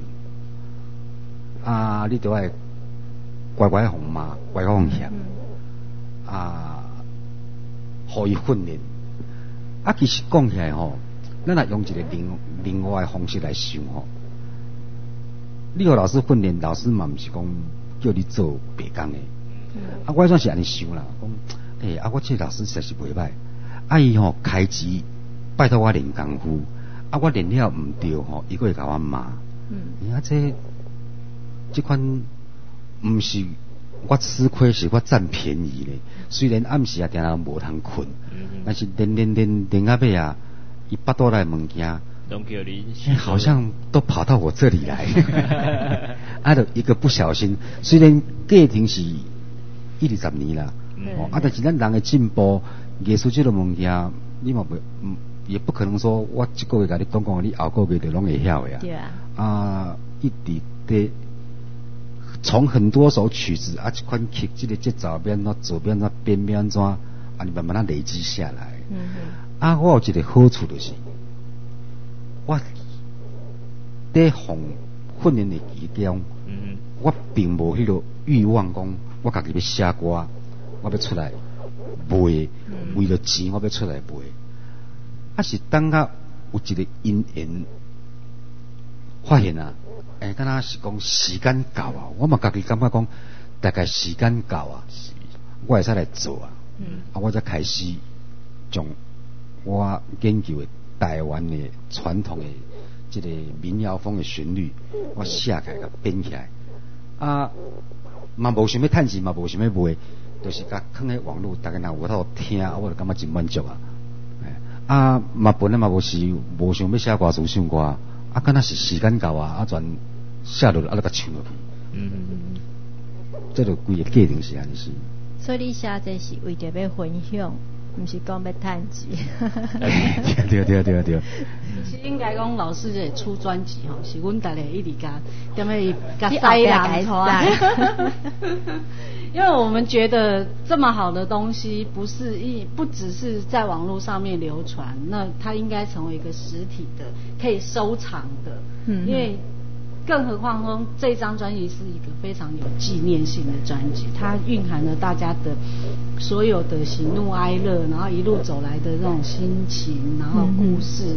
啊，你就要乖乖互骂，乖乖互嫌，嗯、啊，互伊训练。啊，其实讲起来吼。咱若用一个另另外的方式来想吼，你互老师训练，老师嘛毋是讲叫你做白工的，嗯、啊，我算是安尼想啦，讲，诶、欸，啊，我这个老师实在是袂歹，啊，伊吼开钱拜托我练功夫，啊，我练了毋对吼，伊佫会甲我骂，嗯，啊，这这款毋是我吃亏，是我占便宜咧。虽然暗时啊定定无通困，嗯、但是练练练练到尾啊。一百多来物件，好像都跑到我这里来，啊，就一个不小心，虽然过程是一二十年啦，哦，啊，但是咱人的进步，艺术这个物件，你嘛不，嗯，也不可能说我一个月甲你讲讲，你后个月就拢会晓的呀，对啊，啊，一直的从很多首曲子啊，这款曲这个节奏变怎左边怎边边怎，啊，你慢慢啊累积下来，嗯嗯。啊，我有一个好处就是，我在红训练的期间，嗯、我并无迄个欲望讲，我家己要写歌，我要出来卖，嗯、为了钱我要出来卖。啊，是等下有一个因缘，发现啊，诶、欸，敢若是讲时间到啊，我嘛家己感觉讲，大概时间到啊，我会使来做啊，嗯、啊，我才开始将。我研究的台湾的传统的这个民谣风的旋律，我写起来甲编起来，啊，嘛无想要趁钱，嘛无想要卖，就是甲放喺网络，大家若有透听，我就感觉真满足啊。啊，嘛本来嘛无是无想要写歌词唱歌，啊，敢若是时间到啊，啊全写落啊，就甲唱落去。嗯嗯嗯，这就规个过程是安尼是。 所以你写这是为着要分享。不是讲要趁钱， 对对对对。 其实应该讲老师这出专辑吼，是阮大家一直甲踮咧甲塞人拖。因为我们觉得这么好的东西，不是一不只是在网络上面流传，那它应该成为一个实体的，可以收藏的。嗯，因为。更何况说这张专辑是一个非常有纪念性的专辑，它蕴含了大家的所有的喜怒哀乐，然后一路走来的这种心情，然后故事，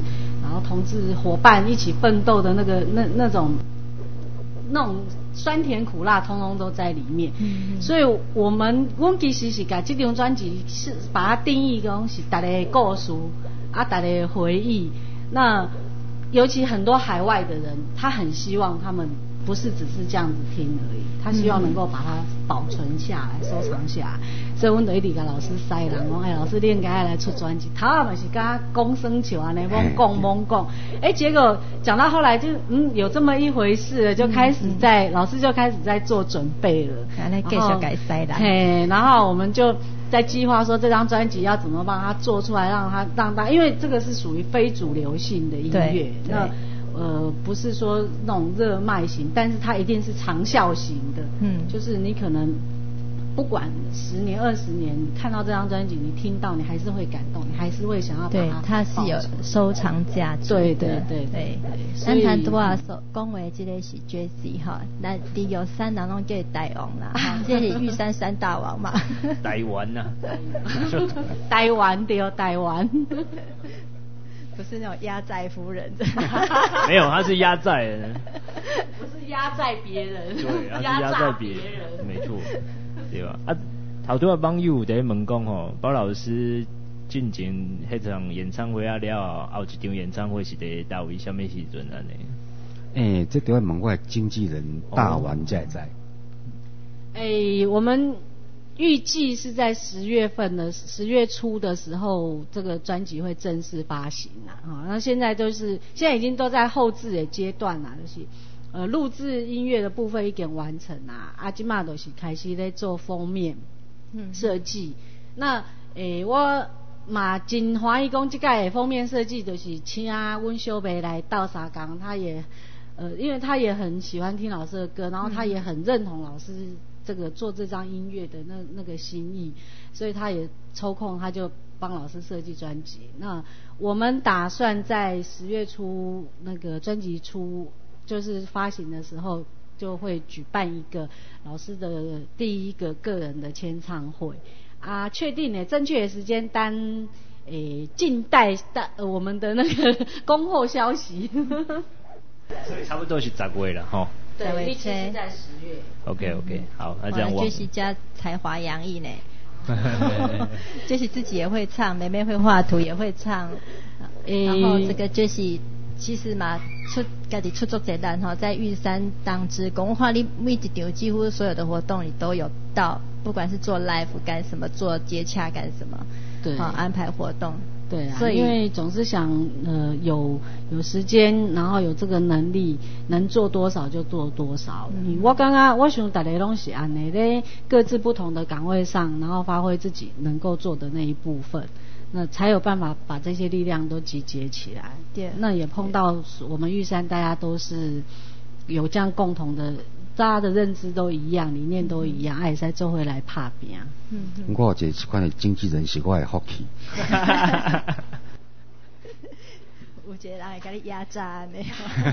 然后同志伙伴一起奋斗的那个那那种那种酸甜苦辣，通通都在里面。嗯，所以我们我其实是把这张专辑是把它定义成是大家的故事啊，大家的回忆。那尤其很多海外的人，他很希望他们不是只是这样子听而已，他希望能够把它保存下来、收藏下来。所以我们就一直跟老师塞人讲，哎，老师你应该来出专辑。头啊嘛是跟公生球啊，那猛讲猛讲，哎，结果讲到后来就嗯有这么一回事了，就开始在、嗯、老师就开始在做准备了。 来继续改塞人。 嘿，然后我们就在计划说这张专辑要怎么帮他做出来，让他让他，因为这个是属于非主流性的音乐，那呃不是说那种热卖型，但是它一定是长效型的，嗯，就是你可能不管十年二十年，看到这张专辑，你听到你还是会感动，你还是会想要把它。 对，它是有收藏价值的。 对对对对。 咱谈多啊，说讲话这个是 Jessie 哈，那第有三人拢叫大王啦，这是玉山三大王嘛。 台湾呐。 台湾对，台湾。 不是那种压寨夫人。 没有，他是压寨人。 不是压寨别人。 对，他是压寨别人，没错。对吧？啊，头拄仔网友在问讲吼，包老师进前迄场演唱会啊了后，后一场演唱会是伫倒位什么时阵安尼？ 诶、欸，这都要问我经纪人大玩在在。 诶、欸，我们预计是在十月份的十月初的时候，这个专辑会正式发行啦。哈，那现在都是现在已经都在后制的阶段啦，就是。呃，录制音乐的部分已经完成啦，啊，即马都是开始在做封面设计。嗯、那诶、欸，我嘛真欢喜讲这个封面设计，就是请阮小妹来斗相共，他也呃，因为他也很喜欢听老师的歌，然后他也很认同老师这个做这张音乐的那那个心意，所以他也抽空他就帮老师设计专辑。那我们打算在十月初那个专辑出。就是发行的时候就会举办一个老师的第一个个人的签唱会啊，确定呢正确的时间单，诶，静待待我们的那个恭候消息。 所以差不多是十月了哈。 对，预计是在十月。 OK OK， 好，那这样我。 杰西家才华洋溢呢。杰西自己也会唱，妹妹会画图也会唱，然后这个杰西。其实嘛，出家己出作侪难哈，在玉山当职工，我看你每一场几乎所有的活动你都有到，不管是做 live 干什么，做接洽干什么， 对， 好安排活动， 对啊，所以因为总是想呃有有时间，然后有这个能力，能做多少就做多少。嗯，我刚刚我想大家拢是安尼咧，各自不同的岗位上，然后发挥自己能够做的那一部分。那才有办法把这些力量都集结起来。对，那也碰到我们玉山，大家都是有这样共同的，大家的认知都一样，理念都一样，爱在做回来拍拼。 嗯，我有一个款的经纪人是我的福气。 有一个人会给你压榨呢。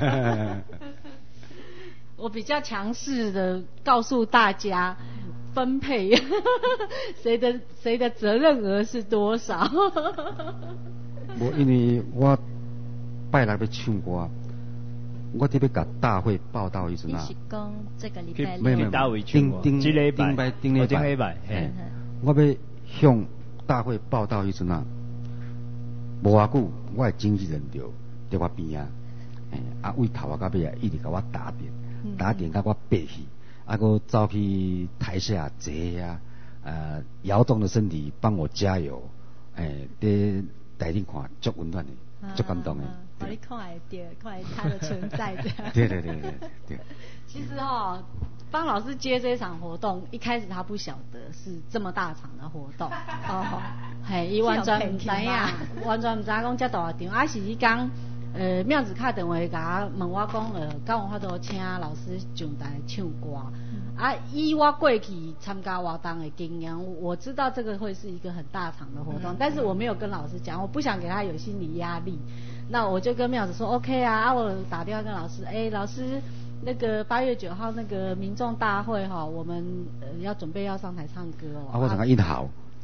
我比较强势的告诉大家。分配谁的谁的责任额是多少？ 我因为我拜六要唱歌，我特别甲大会报道一阵啊。 你是讲这个礼拜六？大会唱歌， 顶顶礼拜，顶礼拜， 礼拜，嘿。 我要向大会报道一阵啊，无偌久，我的经纪人就在我边啊，啊，为头啊到尾啊，一直甲我打电，打电甲我爬去。啊，我走去台下坐啊，呃，摇动的身体帮我加油，诶、欸，在台顶看，足温暖的，足感动的。 把你看会到，看会他的存在的。 对对对对对。 其实哦，帮老师接这场活动，一开始他不晓得是这么大场的活动，哦，嘿，伊完全唔知影，完全唔知讲遮大场，啊是伊讲。呃，妙子打电话甲我问我讲，呃，敢有法度请老师上台唱歌？嗯、啊，以我过去参加活动的经验，我知道这个会是一个很大场的活动，嗯、但是我没有跟老师讲，我不想给他有心理压力。那我就跟妙子说 ，OK 啊，啊，我打电话跟老师，哎、欸，老师，那个八月九号那个民众大会哈，我们呃要准备要上台唱歌哦。 啊，我怎个印好？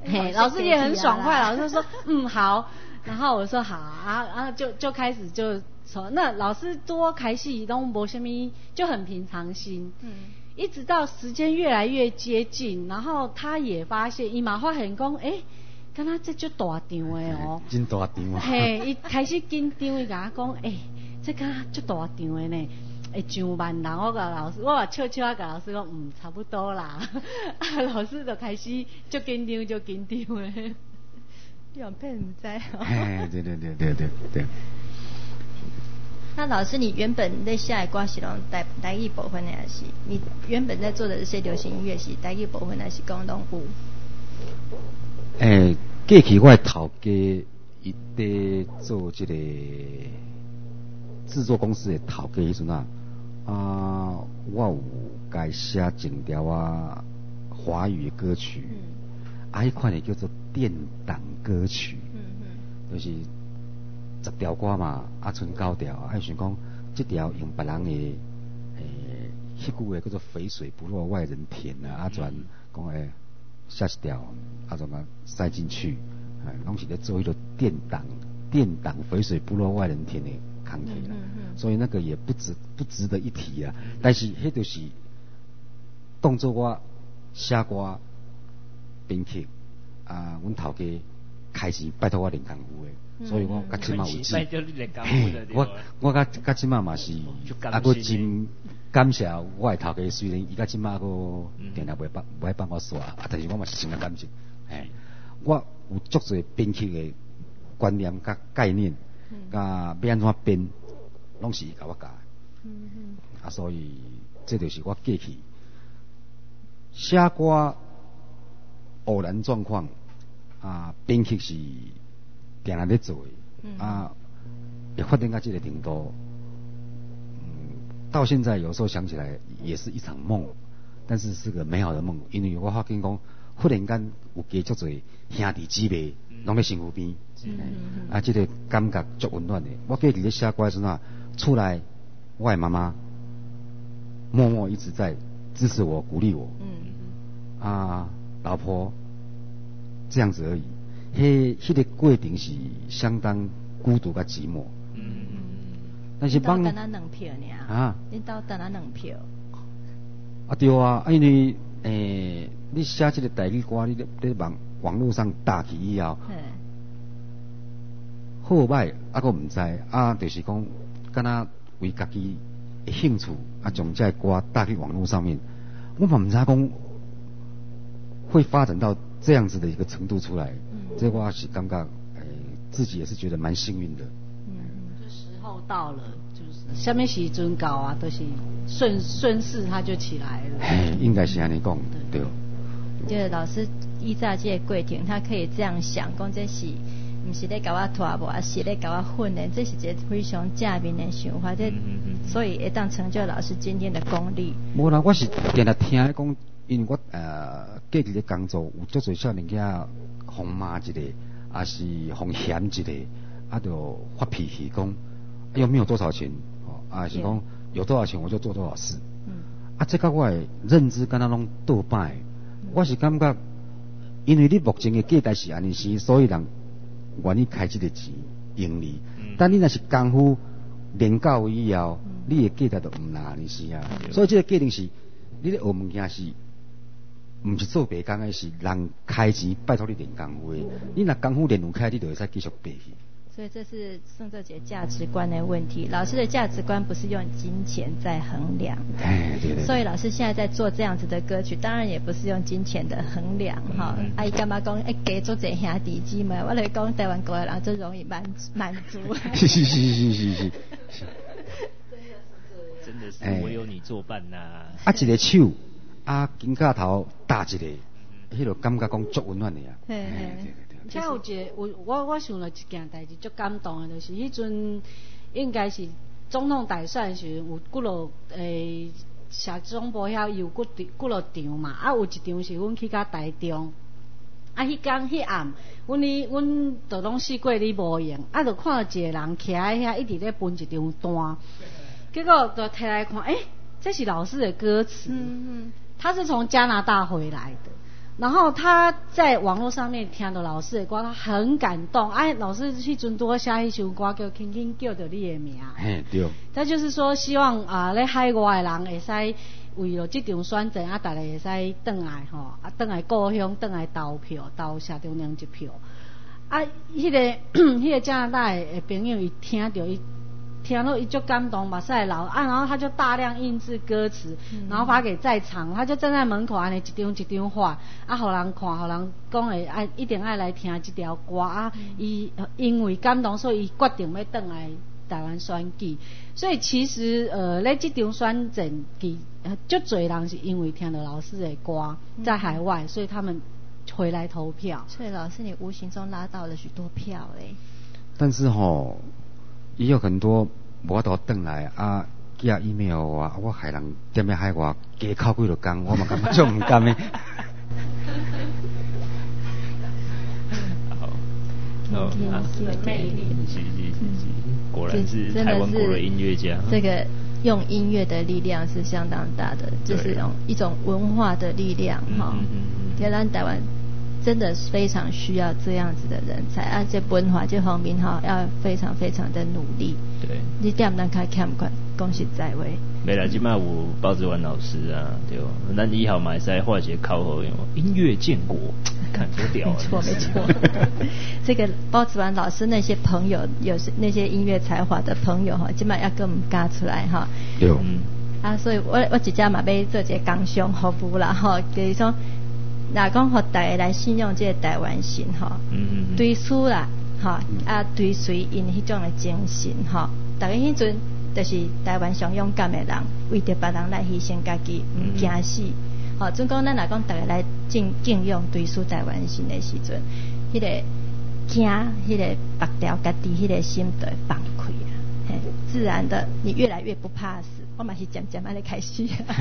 嘿，老师也很爽快，老师说嗯好，然后我说好啊，然后就就开始就从那老师多开戏都无什么，就很平常心。嗯。一直到时间越来越接近，然后他也发现，伊嘛发现讲，诶、欸，敢若这就大场的哦， 真大场啊！ 嘿，伊开始紧张，伊甲我讲，诶、欸，这敢若就大场的呢，会上万人。我甲老师，我也笑笑啊，甲老师讲，嗯，差不多啦。啊，老师就开始就紧张，就紧张的。 你用骗唔知哦。 哎，对对对对对对。 那老师，你原本在写的歌是拢台台语部分的，还是你原本在做的这些流行音乐是台语部分，还是广东部？ 诶、欸，过去我的头家伊在做这个制作公司的头家迄阵啊，啊，我有该写整条啊华语歌曲，嗯、啊，迄款的叫做电档歌曲，嗯嗯，就是。十条歌嘛，啊，剩九条，啊，想讲这条用别人的诶，迄句话叫做肥水不落外人田啊，啊，转讲诶，下一条，啊，怎么塞进去，哎，拢是咧做一个电档，电档肥水不落外人田的工课啦，所以那个也不值不值得一提啊。但是迄就是当作我写歌、编曲啊，阮头家开始拜托我练功夫的。所以我甲即马有钱，我我甲甲即马嘛是，啊，佫真感谢我的头家，虽然伊甲即马佫定定袂帮袂帮我煞，啊，但是我嘛是真个感谢，嘿，我有足侪编曲的观念甲概念，甲要安怎编，拢是伊甲我教的，啊，所以这就是我过去写歌偶然状况啊，编曲是。定定咧做的，嗯、啊，也发展到这个程度，嗯，到现在有时候想起来也是一场梦，但是是个美好的梦，因为我发现讲，忽然间有加足侪兄弟姊妹拢在身躯边，嗯嗯、啊，这个感觉足温暖的。我过去咧写歌时阵，出来，我的妈妈默默一直在支持我、鼓励我，嗯、啊，老婆这样子而已。迄迄个过程是相当孤独甲寂寞。嗯嗯。但是帮。你等咱两票尔。啊。 你等咱两票。 啊对啊，啊因为诶，你写这个台语歌，你咧咧网网络上打起以后，好歹啊佫唔知，啊就是讲，敢若为家己的兴趣啊，将这歌打去网络上面，我嘛唔知讲会发展到这样子的一个程度出来。这我是感觉，诶、欸，自己也是觉得蛮幸运的。 嗯，就时候到了，就是下面时阵到啊，都、就是顺顺势它就起来了。 哎，应该是安尼讲，对。 就是老师依照这个过程，他可以这样想，讲这是，不是咧搞我拖磨，是咧搞我训练，这是一个非常正面的想法。这、嗯、所以会当成就老师今天的功力。 无啦，我是定定听讲，因为我呃过去咧工作有足侪少年囝。互骂一个，还是互嫌一个，啊，就发脾气讲，又没有多少钱，哦，啊是讲有多少钱我就做多少事，嗯，啊，这个我的认知敢若拢倒摆，嗯、我是感觉，因为你目前的价值是安尼时，所以人愿意开这个钱盈利，嗯、但你若是功夫练到以后，嗯、你的价值就唔拿安尼时啊，嗯、所以这个决定是，你咧学物件是。唔是做白工的，是人开钱拜托你练功夫的。你若功夫练有开，你就会使继续背去。 所以这是宋哲杰价值观的问题。老师的价值观不是用金钱在衡量。 哎，对对。 所以老师现在在做这样子的歌曲，当然也不是用金钱的衡量哈。嗯、阿姨干嘛讲？哎，给做这兄弟姊妹，我来讲台湾国人就容易满满足。 是是是是是是。 真的是我有你作伴呐、啊。 啊，一个手。啊，金架头搭一个，迄个感觉讲足温暖的啊。 嘿嘿。且有一个，有我我想了一件代志，足感动的，就是迄阵应该是总统大选时，有几落诶，社总部遐有几几落场嘛，啊有一场是阮去到台中，啊迄天迄暗，阮哩阮就拢四过哩无闲，啊就看到一个人徛喺遐一直咧分一张单，结果就摕来看，诶、欸，这是老师的歌词。嗯嗯。他是从加拿大回来的， 然后他在网络上面听到老师的歌，他很感动。哎，老师去阵多写一首歌叫轻轻叫着你的名。 嘿，对。 他就是说，希望啊，咧、呃、海外的人会使为了这场选战啊，大家会使回来吼，啊，回来故乡，回来投票，投下中央一票。啊，迄、那个迄、那个加拿大的朋友，伊听到伊。听到一就感动，目屎流啊，然后他就大量印制歌词，嗯、然后发给在场，他就站在门口安尼一张一张画，啊，互人看，互人讲会爱一定爱来听这条歌啊，伊、嗯、因为感动，所以伊决定要回来台湾选举。所以其实呃，咧这场选战，其就侪人是因为听到老师的歌，在海外，所以他们回来投票。 所以老师，你无形中拉到了许多票嘞。 但是吼。也有很多无法度转来啊，寄 email 我，我害人踮咧海外加靠几落工，我嘛感觉足唔甘的。 好，哦，魅力，是是是，果然是台湾国的音乐家。 这个用音乐的力量是相当大的，就是用一种文化的力量哈。给咱台湾。真的非常需要这样子的人才，而且文化这方面哈要非常非常的努力。 对， 你点咱开欠款，讲实在话。 未来即摆有包子丸老师啊，对，咱以后嘛会使画一个口号，音乐建国，看多屌啊！ 没错没错，这个包子丸老师那些朋友，有那些音乐才华的朋友哈，即摆要跟我们加出来哈。 对。 嗯。啊，所以我我真正嘛要做一个工商服务啦哈，就是说。若讲互大家来信用这个台湾性吼，嗯嗯，对此啦，吼啊对随因迄种的精神吼，大家迄阵就是台湾上勇敢的人，为着别人来牺牲家己，唔惊死，吼、嗯，总讲咱若讲大家来敬敬用对此台湾性的时阵，迄、那个惊，迄个拔掉家己迄个心就会放开啊，嘿，自然的你越来越不怕死，我嘛是渐渐安尼开始。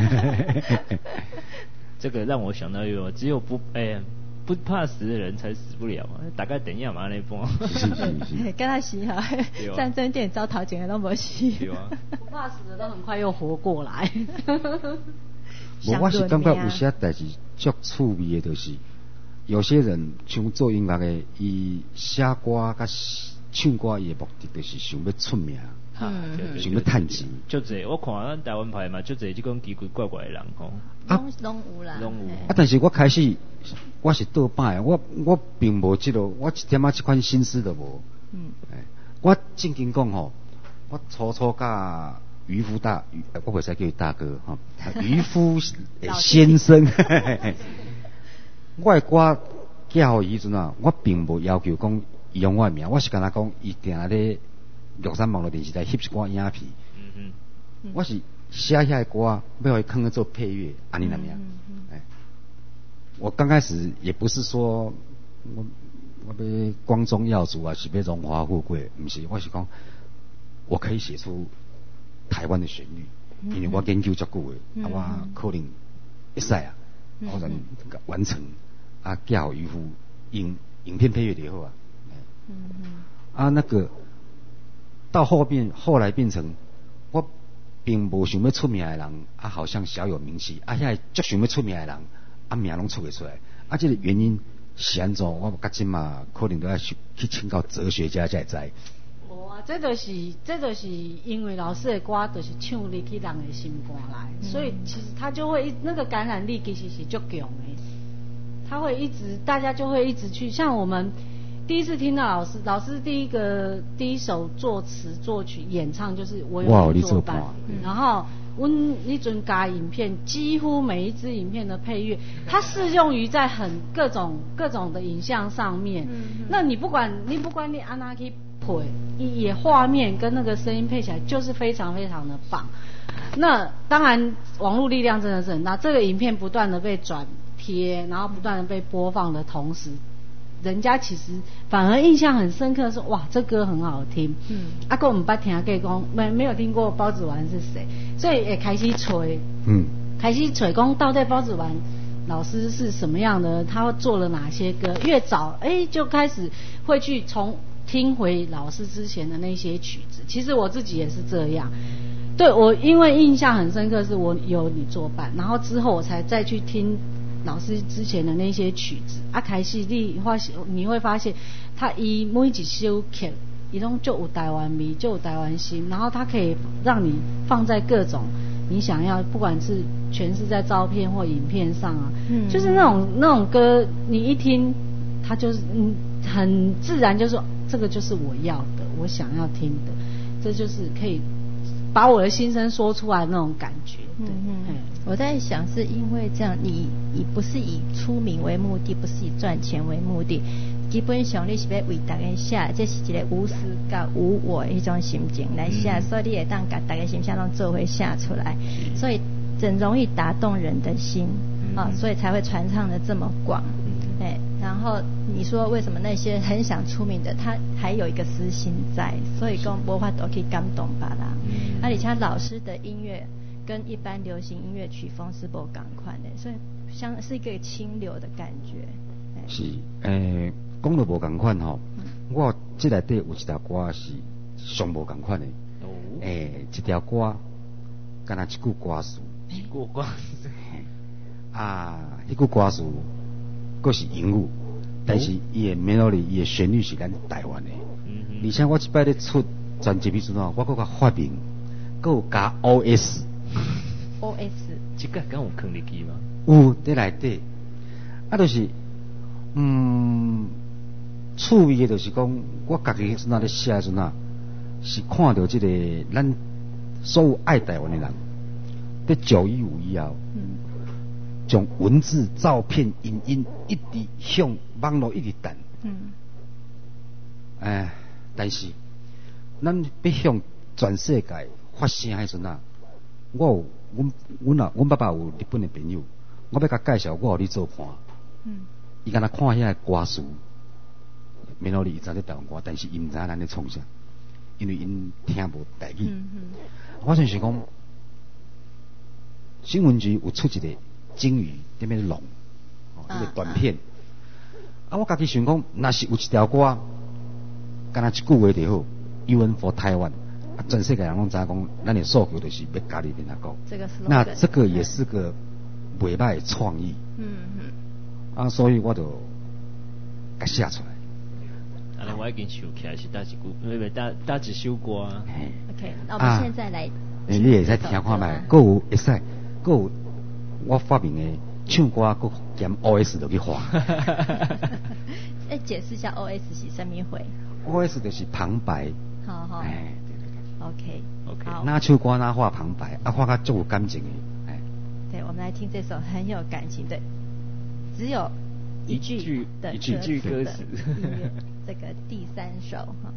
这个让我想到有，只有不哎、欸、不怕死的人才死不了嘛。大概等一下嘛那波。 是是是。 跟他死哈，战争电影招头前的都没死。 对啊。不怕死的都很快又活过来。 我我是感觉有些代志足趣味的，就是有些人像做音乐的，伊写歌甲唱歌伊的目的就是想要出名。嗯，想要趁钱， 就这，我看咱台湾牌嘛，就这这种奇奇怪怪的人吼， 啊，拢有啦， 拢有。 啊，但是我开始，我是倒摆，我我并无这个，我一点仔这款心思都无。嗯，哎，我正经讲吼，我初初甲渔夫大，我袂使叫伊大哥哈，渔夫先生，我的歌寄互伊阵啊，我并无要求讲伊用我的名，我是跟他讲伊定咧。玉山网络电视台翕一寡影片，嗯嗯，我是写遐个歌，要互伊放去做配乐，安尼那样。哎，我刚开始也不是说我我要光宗耀祖啊，是要荣华富贵，不是，我是讲我可以写出台湾的旋律，嗯、因为我研究足久的，嗯、啊，我可能会使啊，可能完成啊，寄互渔夫影影片配乐就好啊。嗯嗯，啊那个。到后面后来变成我并无想要出名的人啊，好像小有名气啊，遐足想要出名的人啊，名拢出袂出来啊，这个原因是安怎？我甲今嘛可能都要去去请教哲学家才会知。 无啊，这就是这就是因为老师的歌就是唱入去人的心肝来，嗯、所以其实他就会那个感染力其实是足强的，他会一直大家就会一直去像我们。第一次听到老师，老师第一个第一首作词作曲演唱就是我有你作伴，嗯、然后我那阵加影片，几乎每一支影片的配乐，它适用于在很各种各种的影像上面。嗯、那你不管你不管你安哪去配，也画面跟那个声音配起来就是非常非常的棒。那当然网络力量真的是很大，这个影片不断的被转贴，然后不断的被播放的同时。人家其实反而印象很深刻，说哇，这歌很好听。嗯，啊，个我们捌听过讲，没没有听过包子丸是谁，所以也开始吹。嗯，开始吹讲到底包子丸老师是什么样的，他做了哪些歌，越早哎就开始会去重听回老师之前的那些曲子。其实我自己也是这样。对我因为印象很深刻，是我有你作伴，然后之后我才再去听。 老师之前的那些曲子，啊，开始你发现你会发现，他以每一首曲，伊拢就有台湾味，就有台湾心，然后它可以让你放在各种你想要，不管是诠释在照片或影片上啊，嗯，就是那种那种歌，你一听，它就是嗯很自然，就说这个就是我要的，我想要听的，这就是可以把我的心声说出来的那种感觉。对，嗯嗯， 我在想是因为这样，你你不是以出名为目的，不是以赚钱为目的，基本上你是要为大家写，这是一个无私甲无我的一种心情来写，嗯，所以你会当把大家形象拢做会写出来，嗯，所以很容易打动人的心，嗯，啊，所以才会传唱的这么广。哎，然后你说为什么那些很想出名的，他还有一个私心在，所以讲无法度去感动别人。嗯，而且老师的音乐跟一般流行音乐曲风是不同款的，所以像是一个清流的感觉。 是，诶，讲到无同款吼，我这内底有一条歌是上无同款的。哦。诶，一条歌，敢若一句歌词。 一句歌词。 啊，迄句歌词。佫是英语，但是伊的 melody，伊的旋律是咱台湾的。嗯嗯。而且我即摆咧出专辑的时阵，我佫甲发明，佫有加 O S。O S。 即个敢有放入去吗？ 有伫内底，啊，就是嗯，趣味的，就是讲我家己迄阵仔咧写时阵啊，是看到即个咱所有爱台湾的人，伫九一五以后。嗯。将文字、照片、影音一直向网络一直传。嗯。哎，但是咱要向全世界发声迄阵啊，我有阮阮啊，阮爸爸有日本的朋友，我要甲介绍，我互你做伴。嗯。伊敢若看遐个歌词，免落伊知咧台湾歌，但是伊毋知影咱咧创啥，因为因听无台语。嗯嗯。我就是讲，新闻局有出一个。鲸鱼踮咧弄，哦，迄个短片。啊，我家己想讲，若是有一条歌，敢若一句话就好 ，U N for Taiwan， 啊，全世界人拢知影讲，咱的诉求就是要加入边那个。 这个是。 那这个也是个袂歹的创意。嗯嗯。啊，所以我就甲写出来。 啊，我已经想起来是搭一句，不不搭搭一首歌。 OK， 那我们现在来。 诶，你会使听看觅，佫有会使，佫有。我发明的唱歌，佫兼 O S 就去画。 哎，解释一下 O S 是什么回 ？O S 就是旁白。 好好。哎，对对对。OK OK。 好。 哪唱歌哪画旁白，啊，画甲足有感情的。哎。 对，我们来听这首很有感情的，只有一句的一句歌词。 这个第三首哈。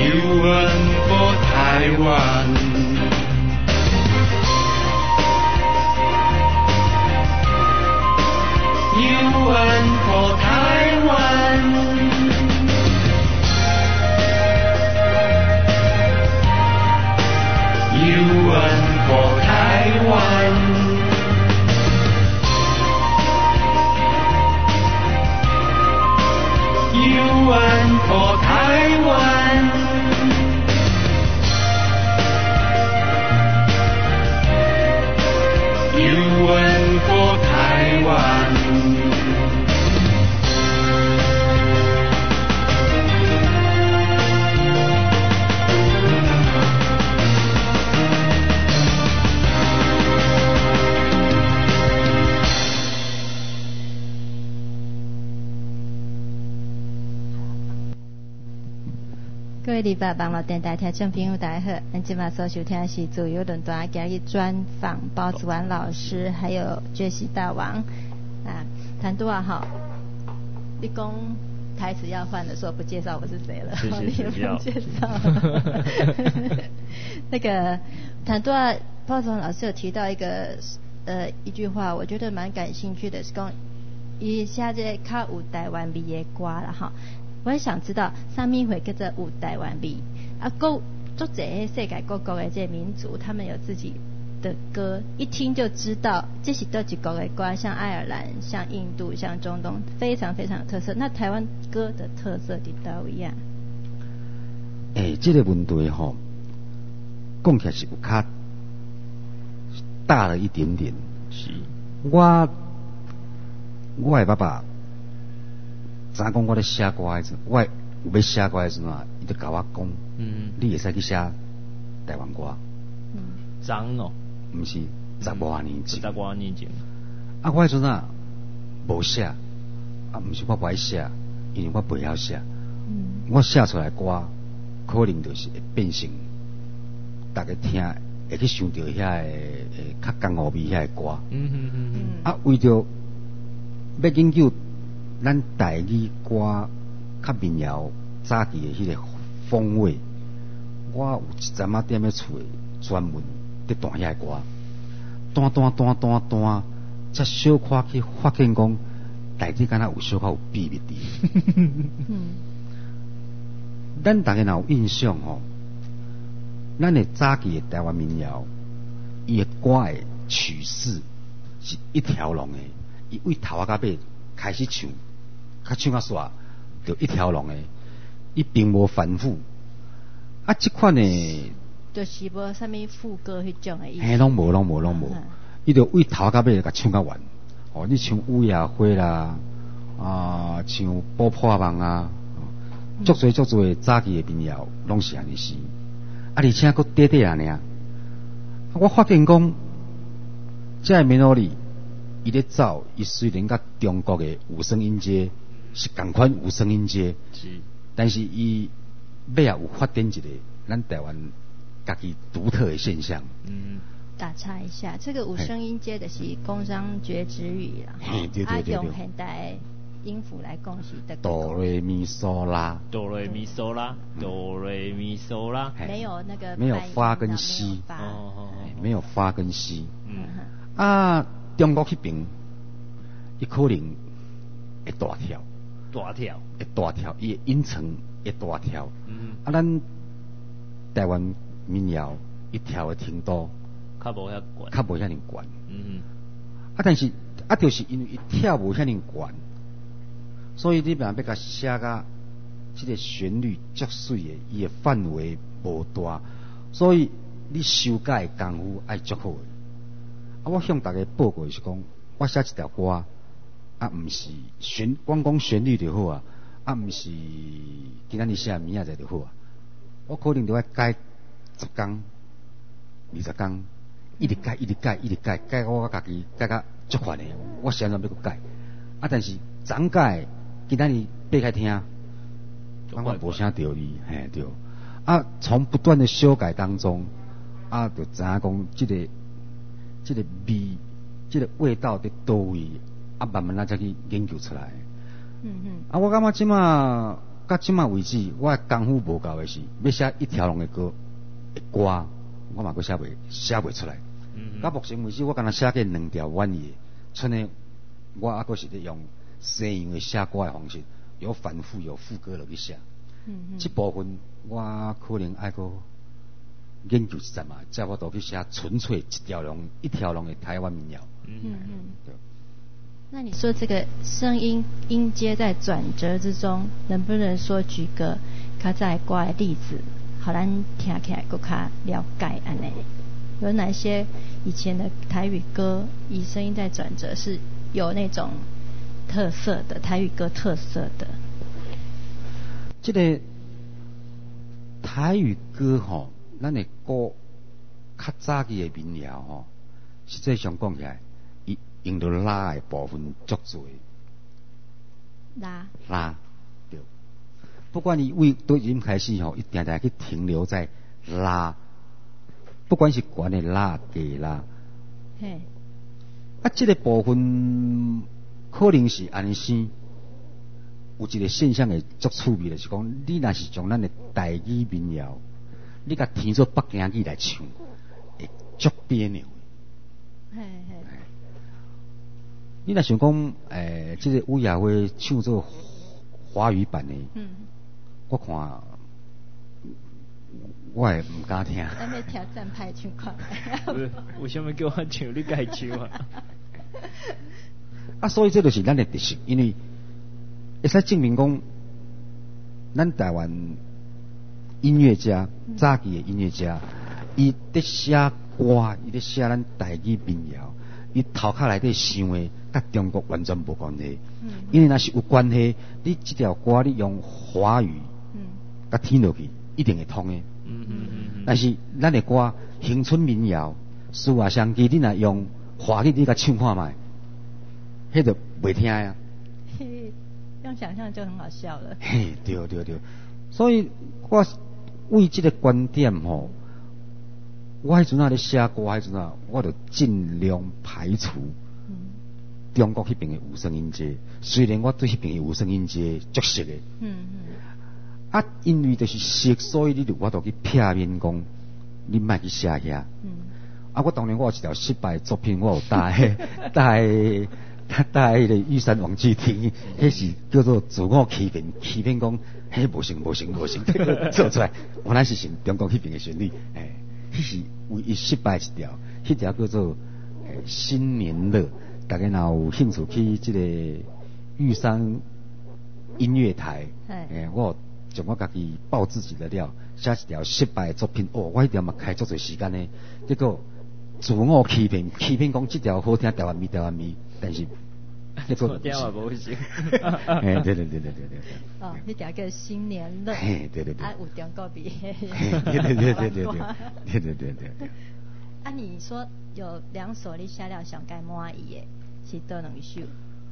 有恩过台湾，有恩过台湾，有恩过台湾，有恩过台湾，有恩过台湾。 各位礼拜网络电台听众朋友大家好，咱今晚所收听的是自由论坛今日专访包子丸老师还有爵士大王啊，谈多啊哈，你讲台词要换的时候不介绍我是谁了， 谢谢你指教。 不介绍那个谈多啊，包子丸老师有提到一个呃一句话，我觉得蛮感兴趣的，是讲伊写这个较有台湾味的歌啦哈。我也想知道，啥物会叫做有台湾味？啊，各足侪世界各国的这民族，他们有自己的歌，一听就知道这是多几国的歌，像爱尔兰、像印度、像中东，非常非常有特色。那台湾歌的特色伫倒位啊？ 诶、欸，这个问题吼，讲起来是有较大了一点点。 是， 我我的爸爸。昨讲我咧写歌诶时，我有要写歌诶时阵啊，伊就甲我讲，嗯，你会使去写台湾歌。 嗯， 脏哦， 毋是十外年前。 十外年前。 啊，我迄阵啊无写，啊，毋是我不爱写，因为我袂晓写。嗯，我写出来歌，可能就是会变成大家听，会去想到遐个诶较江湖味遐个歌。嗯嗯嗯嗯。啊，为着要研究。咱台语歌较民谣早期的迄个风味，我有一阵仔踮咧厝诶，专门伫弹遐个歌，弹弹弹弹弹，才小可去发现讲，台语敢若有小可有秘密伫。嗯，咱大家若有印象吼，咱诶早期诶台湾民谣，伊诶歌诶曲式是一条龙诶，伊为头啊到尾开始唱。较唱较煞，就一条龙诶，伊并无反复。啊，即款诶， 就是无啥物副歌迄种诶意思。 嘿，拢无，拢无，拢无。伊就为头到尾甲唱到完。哦，你唱乌鸦花啦，啊，唱波破梦啊，足侪足侪早期诶民谣，拢是安尼是。啊，而且佫短短啊尔。我发现讲，这个 melody， 伊咧走，伊虽然甲中国诶五声音阶。是同款有声音阶，是，但是伊尾也有发展一个咱台湾家己独特的现象。嗯， 打岔一下，这个五声音阶的是工商绝指语啦， 嘿，对对对对， 啊用现代音符来讲是的。 哆来咪嗦拉， 哆来咪嗦拉，哆来咪嗦拉， 没有那个没有发跟西， 哦哦没有发跟西。嗯，啊，中国迄边，伊可能会大跳。 大跳， 会大跳，伊音程会大跳。嗯，啊，咱台湾民谣一跳的程度， 较无遐悬， 较无遐尼悬。 嗯， 啊，但是啊，就是因为伊跳无遐尼悬，所以你若要甲写甲即个旋律足水的，伊的范围无大，所以你修改的功夫爱足好的。啊，我向大家报告是讲，我写一条歌。啊，毋是旋光讲旋律就好啊，啊，毋是今仔日写明仔载就好啊。我可能就要改十工、二十工，一直改、一直改、一直改，改我家己改甲足烦的。我想要要改，啊，但是昨改今仔日爬开听，我无啥道理，嘿对。啊，从不断的修改当中，啊，就知影讲即个、即个味、即个味道伫倒位。啊，慢慢咱才去研究出来。嗯嗯。啊，我感觉即马到即马为止，我的功夫无够的是，要写一条龙的歌的歌，我嘛阁写袂写袂出来。嗯。到目前为止，我敢若写过两条满意的，剩的我还阁是咧用西洋的写歌的方式，有反复有副歌落去写。嗯嗯。这部分我可能爱阁研究一阵嘛，才我都去写纯粹一条龙一条龙的台湾民谣。嗯嗯嗯。对。 那你说这个声音音阶在转折之中，能不能说举个较早歌的例子，好咱听起来更加了解安尼？有哪些以前的台语歌以声音在转折是有那种特色的台语歌特色的？ 这个台语歌吼，咱的歌较早期的民谣吼，实际上讲起来。用到拉的部分足多， 拉拉对，不管你为都已经开始吼，一定定去停留在拉，不管是悬的拉、低拉，嘿，啊，这个部分可能是安生有一个现象会足趣味的，就是讲你若是将咱的台语民谣，你甲填做北京语来唱，会足别扭。嘿嘿。你若想讲，诶、欸，这个吴雅慧唱做华语版的，嗯，我看我也唔敢听。 咱要挑战派唱看。 不是，为什么叫我唱？你该唱啊？ 啊，所以这就是咱的特色，因为会使证明讲，咱台湾音乐家，早期的音乐家，伊伫写歌，伊伫写咱台语民谣。伊头壳内底想的，甲中国完全无关系。嗯。因为若是有关系，你这条歌你用华语，嗯，甲填落去，一定会通的。嗯嗯嗯。但是咱的歌乡村民谣、苏话相机，你若用华语你甲唱看卖，迄就袂听呀。 嘿，用想象就很好笑了。 嘿，对对对，所以我为这个观点吼。我迄阵仔咧写歌，迄阵仔我就尽量排除中国迄边的有声音阶。虽然我对迄边的有声音阶足熟的，嗯嗯，啊，因为就是熟，所以你就我就去片面讲，你莫去写遐。嗯，啊，我当然我有一条失败的作品，我有带带带迄个玉山王志廷，迄是叫做自我欺骗，欺骗讲迄无成无成无成，做出来，原来是成中国迄边的旋律，诶。迄是唯一失败一条，迄条叫做诶新年乐。大家若有兴趣去即个玉山音乐台，诶，我将我家己爆自己的料，写一条失败的作品。哦，我迄条嘛开足侪时间呢。结果自我欺骗，欺骗讲即条好听台湾味台湾味，但是结果电话无行。 哎，对对对对对对。 哦，迄条叫新年乐。 嘿，对对对。 啊，有中国味。 对对对对对对。对对对对对。 啊，你说有两首你写了上该满意的，是倒两首？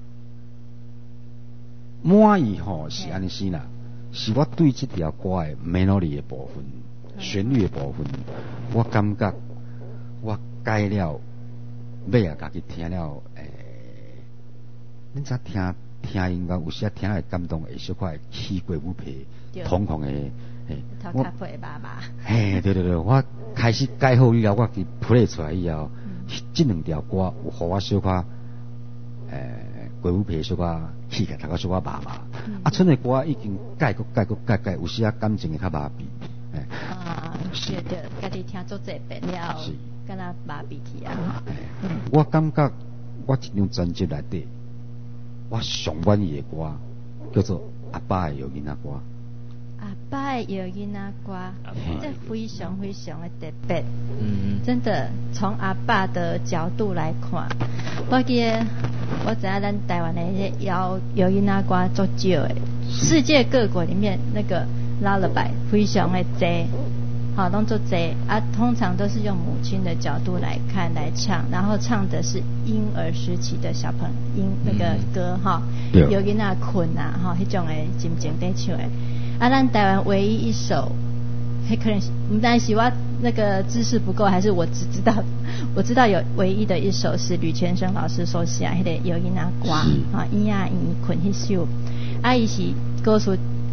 满意吼是安尼先啦，是我对这条歌的 melody 的部分、旋律的部分，我感觉我改了，尾啊家己听了诶。恁才听听音乐，有时啊听来感动，会小可起过舞皮，瞳孔的，嘿， 头壳皮麻麻。 嘿，对对对，我开始改好以后，我去 play 出来以后，这两条歌有互我小可，诶，过舞皮小可起起来，头壳小可麻麻。啊，剩的歌已经改过改过改改，有时啊感情会较麻痹。 啊，对对，家己听做这遍了，是，敢若麻痹去啊。 我感觉我这张专辑内底。我上满意的歌叫做阿爸的摇囡仔歌。 阿爸的摇囡仔歌，这非常非常的特别。嗯，真的，从阿爸的角度来看，我记得我知影咱台湾的摇摇囡仔歌足少的，世界各国里面那个 lullaby 非常的多。好，当做这啊，通常都是用母亲的角度来看来唱，然后唱的是婴儿时期的小朋友婴那个歌哈，有囡仔困啊哈，迄种诶真正在唱诶。啊，咱台湾唯一一首，迄可能是唔知是我那个知识不够，还是我只知道我知道有唯一的一首是吕全生老师所写迄个有囡仔歌哈，婴仔婴困迄首，啊伊是歌词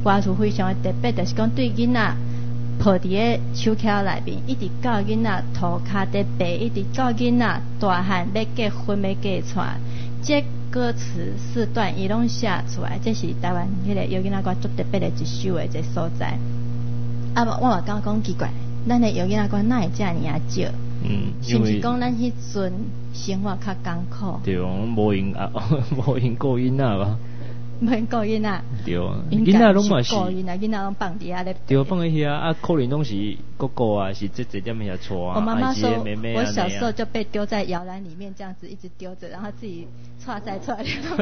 歌词非常的特别，就是讲对囡仔抱伫个手铐内面，一直到囡仔涂骹伫白，一直到囡仔大汉要结婚要嫁娶，这歌词四段伊拢写出来，这是台湾迄个摇囡仔歌足特别的一首的一个所在。啊，我嘛感觉讲奇怪，咱的摇囡仔歌哪会遮尔啊少？ 嗯， 是毋是讲咱迄阵生活较艰苦？ 对，无用啊，无用顾囡仔吧？ 无用顾囡仔。 对，囡仔拢嘛是。 顾囡仔，囡仔拢放伫遐咧。 对，放喺遐啊，可能拢是哥哥啊，是这这点遐错啊， 我妈妈说，我小时候就被丢在摇篮里面，这样子一直丢着，然后自己踹赛踹。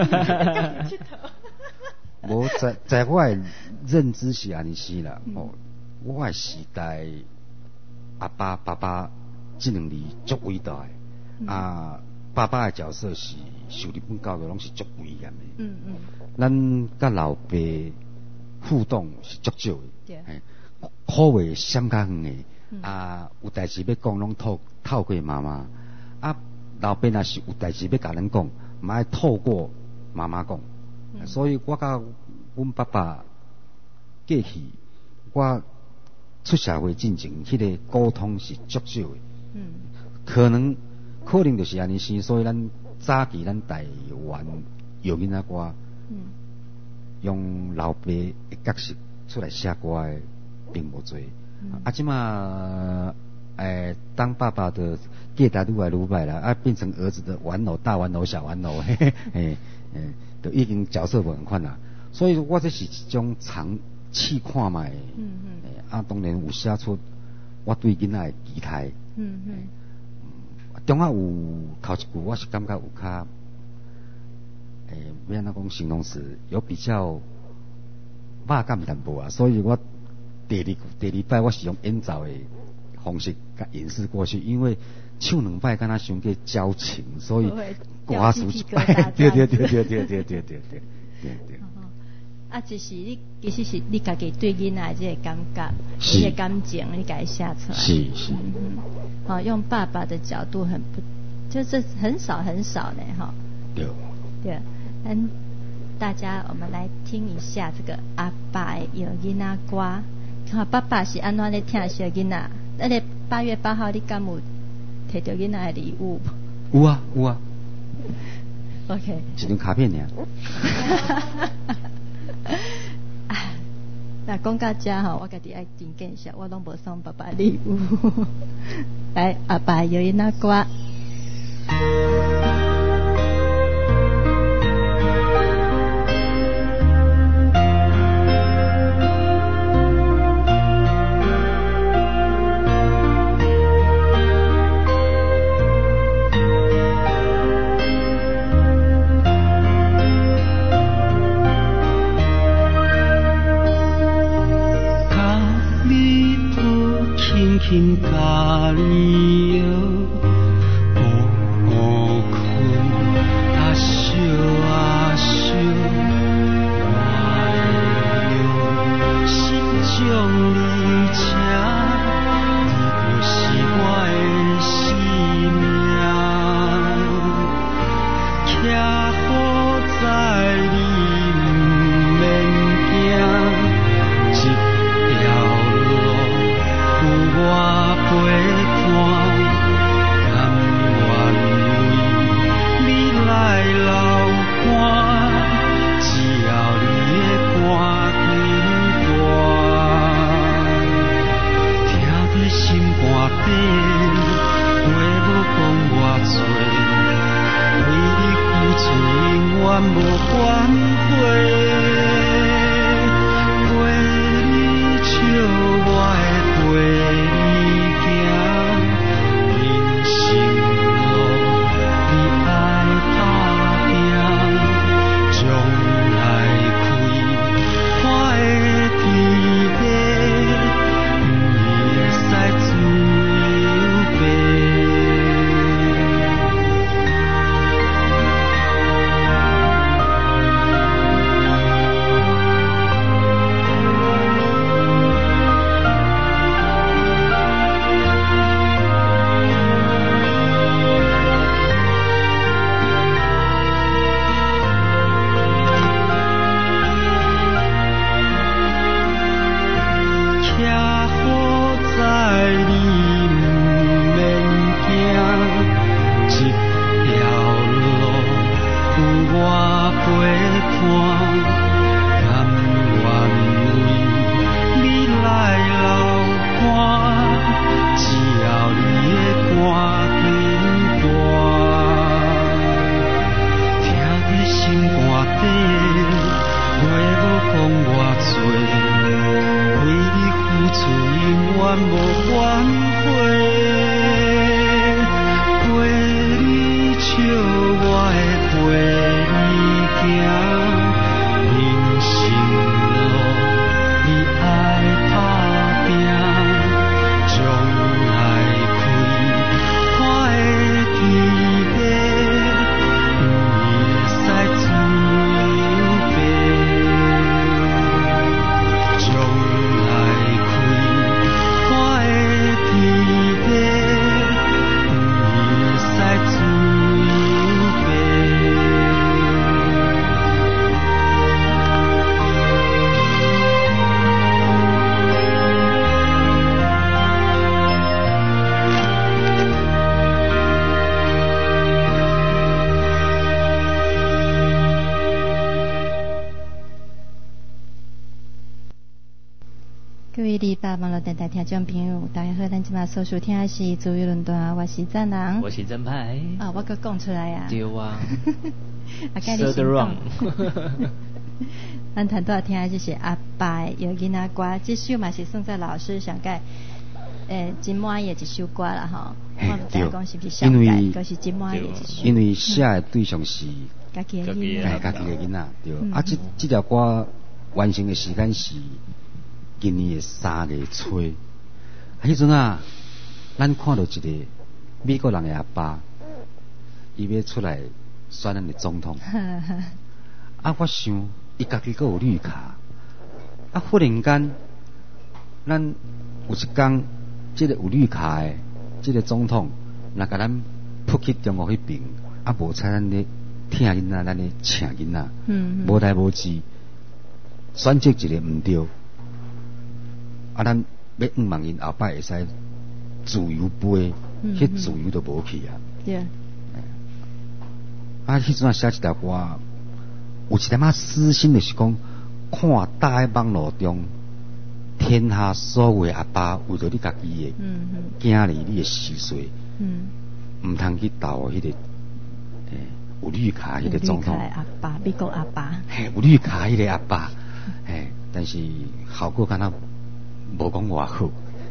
无在在我的认知是安尼是啦，哦，我的时代阿爸爸爸这两字足伟大的，嗯、啊，爸爸的角色是受日本教育拢是足威严的，嗯嗯，咱甲老爸互动是足少的，对，口话闪较远的，嗯、啊，有代志要讲拢透透过妈妈，啊，老爸若是有代志要甲咱讲，嘛爱透过妈妈讲。嗯、所以我甲阮爸爸过去，我出社会进前，迄、那个沟通是足少的。嗯。可能可能就是安尼生，所以咱早期咱台湾摇囡仔歌，嗯，用老爸的角色出来写歌的并无多。嗯、啊，即马诶，当爸爸的过代愈来愈歹啦，啊，变成儿子的玩偶、大玩偶、小玩偶，嘿嘿嘿，诶。就已经角色无同款啦，所以我这是一种长期看卖，嗯嗯，啊当然有写出我对囡仔的期待，嗯嗯，中啊有头一句我是感觉有较，诶，要安怎讲形容词，有比较肉感淡薄啊，所以我第二第二摆我是用演奏的方式甲演示过去，因为唱两摆敢若伤过矫情，所以。歌词一摆，对对对对对对对对对对对。 啊，就是你其实是你家己对囡仔这个感觉、这个感情，你家己写出来。 是是。 嗯好，用爸爸的角度很不，就是很少很少呢，哈。 对。 对，嗯，大家我们来听一下这个阿爸的摇囡仔歌，看爸爸是安怎咧听小囡仔。那个八月八号，你敢有摕到囡仔的礼物？ 有啊有啊。 OK， 一张卡片尔。 那讲到这吼，我家己爱真见笑，我拢无送爸爸礼物。来，阿爸摇囡仔歌。 轻甲你摇，乌乌困，啊烧啊烧，我的心将你请，你就是我的生命，徛好在你不免惊，一条路。我陪伴，甘愿为你来流汗，只要你的歌紧歌，徛在心肝底，话无讲偌多，为你付出永远无反悔，陪你笑我的。陪你行，人生路你爱打拼，将来开花的天地，不会使自由飞。 无反悔，陪你笑，我会陪你行，人生路你爱打拼，将来开花的天地，不会使自由飞。将来开花的天地，不会使自由飞。 各位礼拜网络电台听众朋友，大家好，咱今麦所收听的是自由论坛，我是赞人， 我是正派。 啊、哦，我搁讲出来啊。 对啊。 啊，该你先讲。咱谈多听的就是阿爸有囡仔歌，这首嘛是算在老师上届诶真满意的一首歌啦吼。我唔知讲是不是上届，就是真满意的一首。 因为写的对象是家己的囡仔，家己的囡仔对。嗯、啊，这这条歌完成的时间是今年的三月初。啊，迄阵啊，咱看到一个美国人的阿爸，伊要出来选咱的总统。啊，我想伊家己阁有绿卡。啊，忽然间，咱有一天，这个有绿卡的这个总统，若甲咱扑去中国迄边，啊，无采咱咧听囡仔，咱咧请囡仔， 嗯， 无代无志，选择一个毋对。啊，咱要毋望因后摆会使自由飞，迄、嗯、自由都无去啊。 对。 啊，迄阵啊写一条歌，有一点仔私心，就是讲，看大喺网络中，天下所有的阿爸为着你家己的囝儿，你的事岁，嗯，毋通去斗迄、那个诶、欸、有绿卡迄个总统。 阿爸，美国阿爸。 嘿，有绿卡迄个阿爸，嘿，但是效果敢若无讲偌好。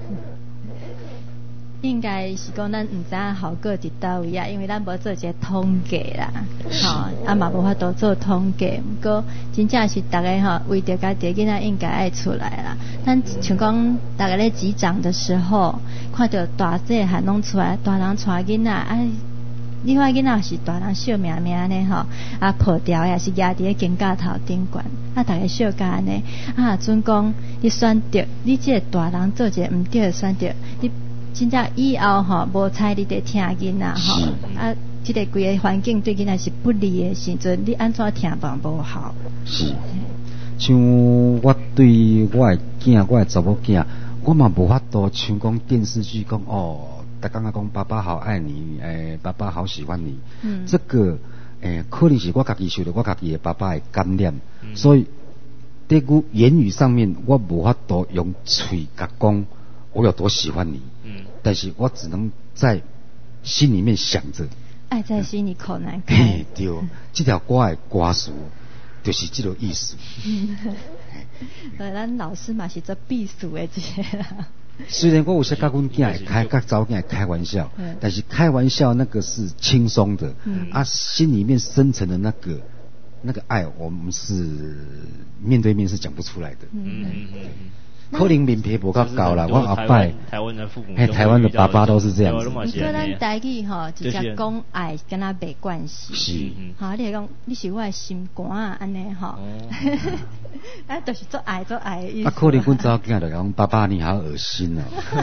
应该是讲咱毋知影效果伫倒位啊，因为咱无做一个统计啦，吼，啊嘛无法度做统计。不过真正是大家吼为着家己囡仔应该爱出来啦。咱像讲大家咧击掌的时候，看到大细汉拢出来，大人带囡仔，啊，你看囡仔是大人笑命命呢吼，啊抱条也是压伫咧肩胛头顶悬，啊大家笑甲安尼，啊准讲你选择你即个大人做一个毋对的选择，你。真正以后吼，无采你得听囡仔吼，啊，即、这个规个环境对囡仔是不利的时阵，你安怎听都无好。 是，像我对我的囝，我的查某囝，我嘛无法度像讲电视剧讲哦，逐工啊讲爸爸好爱你，诶、欸，爸爸好喜欢你。嗯。这个诶、欸，可能是我家己受到我家己的爸爸的感染，嗯、所以在句言语上面，我无法度用嘴甲讲。我有多喜欢你，嗯，但是我只能在心里面想着， 爱在心里口难开。 嘿，对，这条歌的歌词就是这个意思。 嗯，呃，咱老师嘛是做避暑的这个。 虽然我有些甲阮囝开、甲查某囝开玩笑，但是开玩笑那个是轻松的，嗯、啊，心里面深层的那个那个爱，我们是面对面是讲不出来的。嗯嗯嗯。可能面皮无够高啦，我后摆台湾的父母， 嘿，台湾的爸爸都是这样子。 不过咱台语吼，直接讲爱跟他没关系。 是， 好，你讲你是我的心肝啊，安尼吼，啊，就是做爱做爱的意思。 啊，可能阮早囝就讲爸爸你好恶心哦。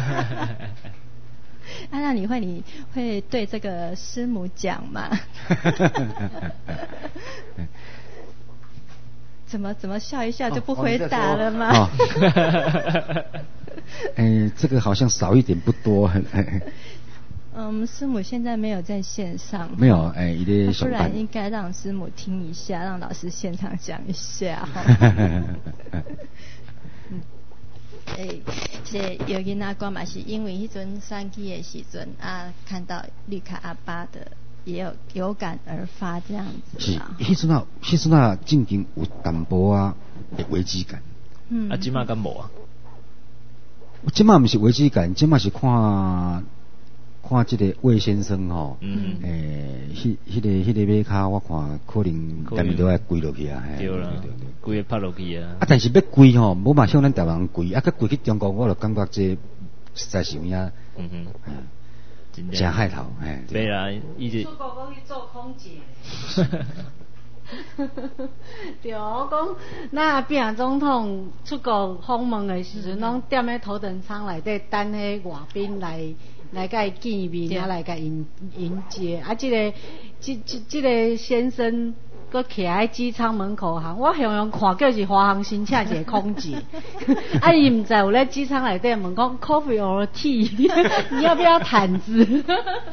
啊，那你会你会对这个师母讲吗？怎么怎么笑一笑就不回答了吗？哦， 哎、欸，这个好像少一点不多。 嗯，师母现在没有在线上。 没有，哎、欸，一定不然应该让师母听一下，让老师现场讲一下。嗯，哎、欸，这有囡仔讲嘛，是因为迄阵选举的时阵啊，看到绿卡阿爸的。也有有感而发这样子是，迄阵啊，迄阵啊，正经有淡薄啊的危机感。 嗯，啊，今嘛敢无啊？ 即马毋是维基感，即马是看看即个魏先生吼，嗯，诶，迄迄个迄个马卡，我看可能下面都要跪落去啊， 对啦，跪会拍落去啊。 啊，但是要跪吼，无嘛像咱台湾跪，啊，佮跪去中国，我就感觉这实在是有影，嗯哼，嗯，真害头，哎， 对啦，伊就出国讲去做空姐。对，我讲，咱阿扁总统出国访问的时阵，拢踮咧头等舱内底等迄外宾来来甲伊见面，啊来甲迎迎接。啊，即、這个即即即个先生，佮徛喺机舱门口行，我向向看，叫是华航申请一个空姐。啊，伊毋知有咧机舱内底问讲 coffee or tea， 你要不要毯子？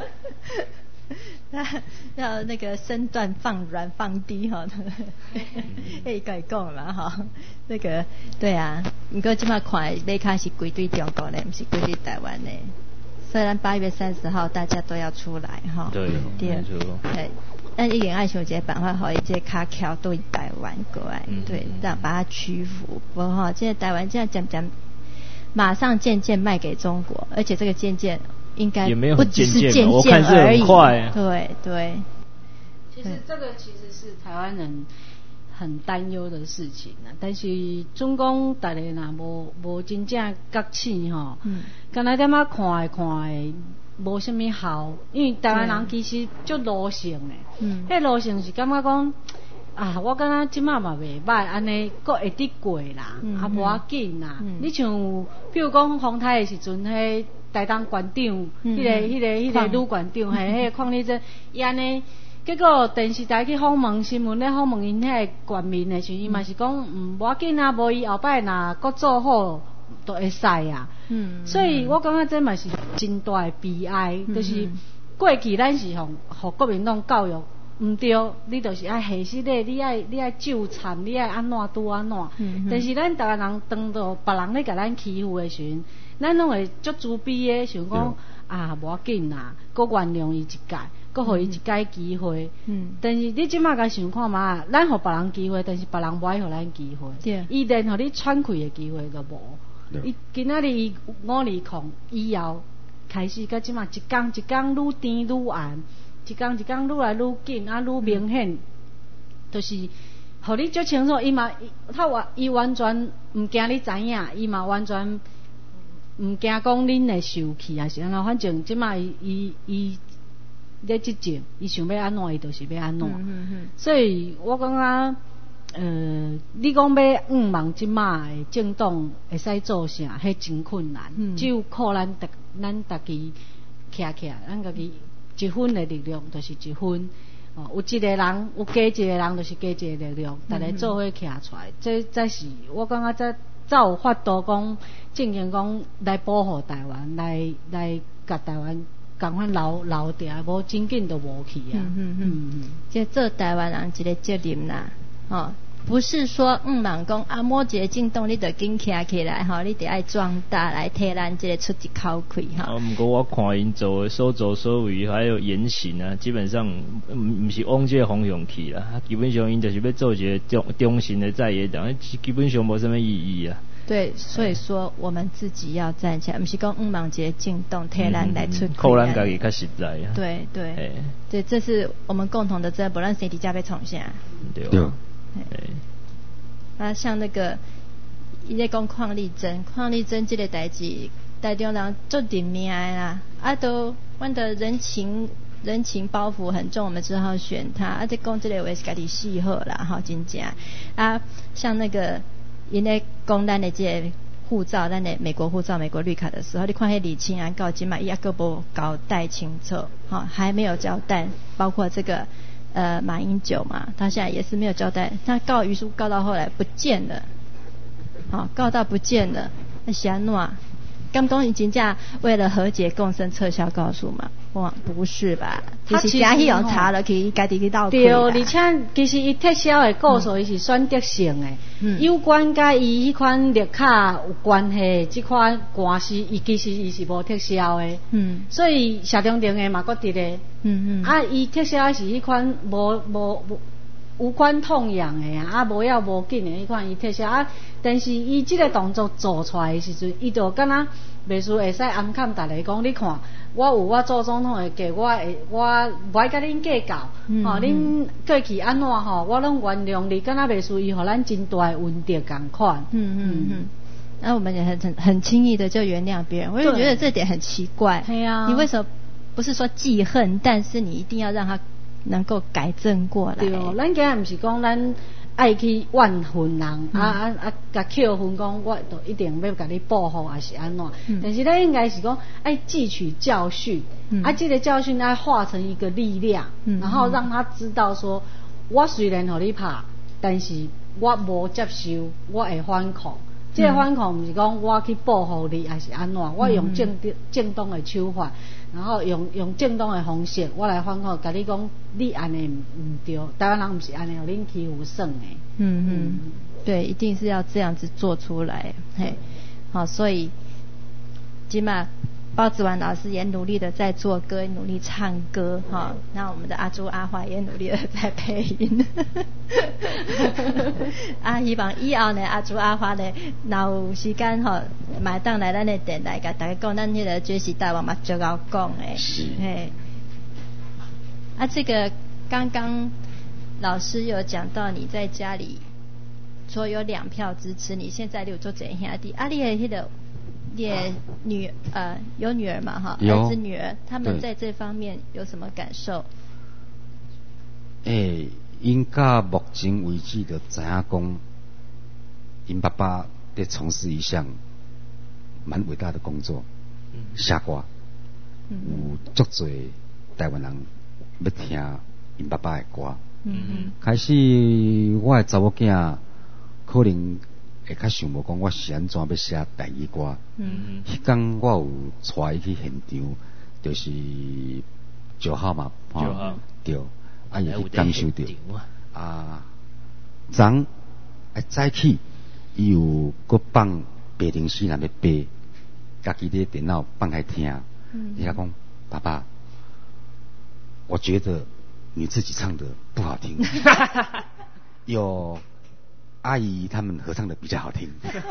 要那个身段放软放低哈，可以改讲啦哈。那个对啊，不过今麦看马卡是归对中国的，不是归对台湾的。虽然八月三十号大家都要出来哈， 对，没错。 对，但一点爱想一个办法，好一些卡桥对台湾过来，嗯、对，让把它屈服。不过哈，现在台湾现在讲讲，马上渐渐卖给中国，而且这个渐渐。应该不只是渐渐而已，对对。 其实这个其实是台湾人很担忧的事情啊，但是总讲大家若无无真正觉醒吼，嗯，敢若点仔看的看的无什么效，因为台湾人其实足奴性的，嗯，迄奴性是感觉讲啊，我感觉即马嘛袂歹，安尼佫会得过啦，嗯、啊无要紧啦。嗯、你像比如讲洪台的时阵，迄台东县长，迄、嗯那个、迄、那个、迄、那个女县长，嘿，迄个邝丽珍，伊安尼，结果电视台去访问新闻咧，访问因迄个县民的时阵，伊嘛是讲，嗯，无要紧啊，无伊后摆若佫做好，都会使啊。嗯，所以我感觉这嘛是真大的悲哀，嗯、就是过去咱是互互国民党教育。毋对，你就是爱下死咧，你爱你爱纠缠，你爱安怎拄安怎。嗯、但是咱台湾人当到别人咧甲咱欺负的时阵，咱拢会足自卑的，想讲啊无要紧啦，佮原谅伊一届，佮互伊一届机会。嗯、但是你即马甲想看嘛，咱互别人机会，但是别人无爱互咱机会。对。伊连互你喘气的机会都无。伊今仔日伊五二控以后开始，甲即马一工一工愈甜愈暗。一天一天愈来愈紧，啊，愈明显，就是，互你足清楚，伊嘛，他完，伊完全毋惊你知影，伊嘛完全毋惊讲恁会受气啊是安怎，反正即马伊伊伊咧即种，伊想要安怎，伊就是要安怎。嗯嗯嗯、所以我感觉，呃，你讲要五万即马的政党会使做啥，迄真困难，嗯、只有靠咱逐咱家己徛起来，咱家己。一分的力量就是一分，哦，有一个人有加一个人就是加一个力量，大家做伙徛出来，这才是我感觉才才有法度讲，正经讲来保护台湾，来来甲台湾赶快留留定，无真紧就无去啊。嗯嗯嗯嗯， 即做台湾人一个责任啦，哦。不是说嗯人讲啊，某一个进动你得紧徛起来吼，你得爱壮大来替咱这个出一口气哈。 啊，不过我看因做的所作所为还有言行啊，基本上唔唔是往这个方向去啦。基本上因就是要做一个中中型的在野党，基本上无什么意义啊。 对，所以说我们自己要站起来，不是讲嗯人一个进动替咱来出。 靠咱家己较实在啊。 对对对，这是我们共同的责任，不论谁底下被冲下。 对。 对啊，像那个，伊咧讲邝丽珍，邝丽珍这个代志，台中人做顶命啦，啊都，阮的人情人情包袱很重，我们只好选他。啊，这讲这个话是家己喜好啦，吼，真正。啊，像那个，因咧讲咱的这个护照，咱的美国护照、美国绿卡的时候，你看迄李清安到今嘛，伊还个无交代清楚，好，还没有交代，包括这个。呃，马英九嘛，他现在也是没有交代，他告余书告到后来不见了，好、哦，告到不见了，那是安怎？刚刚已经这样为了和解共生撤销告诉嘛？哇，不是吧？就是假去用查了去，家己去倒对，而且其实伊撤销的告诉伊是选择性的，嗯、有关甲伊迄款绿卡有关系，即款官司伊其实伊是无撤销的，嗯，所以谢长廷的嘛，搁伫咧，嗯嗯，啊，伊撤销是迄款无无无无关痛痒的啊，啊无要无紧的，迄款伊特色啊。但是伊即个动作做出来的时阵，伊就敢若袂输会使暗砍逐个讲，你看我有我做总统的计，我会我无爱甲恁计较，吼、嗯，恁、哦、过去安怎吼，我拢原谅你，敢若袂输伊互咱真大的恩德共款。 嗯嗯嗯。那我们也很很很轻易的就原谅别人，我就觉得这点很奇怪。 对啊， 你为什么不是说记恨，但是你一定要让他能够改正过来？ 对哦，咱今日不是讲咱爱去怨恨人，嗯、啊啊啊，甲扣分讲，我就一定要甲你报复，还是安怎？嗯、但是咱应该是讲爱汲取教训，嗯、啊，这个教训爱化成一个力量，嗯、然后让他知道说，我虽然互你拍，但是我无接受，我会反抗。这个反抗不是讲我去报复你，还是安怎？我用正正当的手法，然后用用正当的方式，我来反抗。甲你讲，你安尼唔对，台湾人不是安尼，互恁欺负算的。 嗯嗯，对，一定是要这样子做出来。嘿，好，所以起码包子丸老师也努力的在做歌，努力唱歌哈。那我们的阿朱阿华也努力的在配音。啊，希望以后呢，阿朱阿华呢，若有时间吼，买当来咱的电台，甲大家讲咱迄个爵士大王嘛，最好讲诶。 是。 嘿。啊，这个刚刚老师有讲到你在家里说有两票支持你，现在你有做怎样的？啊，你的迄个。也女呃有女儿嘛哈，儿子女儿，他们在这方面有什么感受？ 诶、欸，因到目前为止就知影讲，因爸爸在从事一项蛮伟大的工作，写歌，嗯、有足多台湾人要听因爸爸的歌。嗯嗯。开始我的查某囝可能。会较想无讲我是安怎要写台语歌。嗯，迄天我有带伊去现场，就是九号嘛，九号对，啊伊去感受到啊，昨啊早起伊有搁放白灵诗那要背，家己的电脑放开听，嗯，伊讲爸爸，我觉得你自己唱的不好听，有。阿姨他们合唱的比较好听，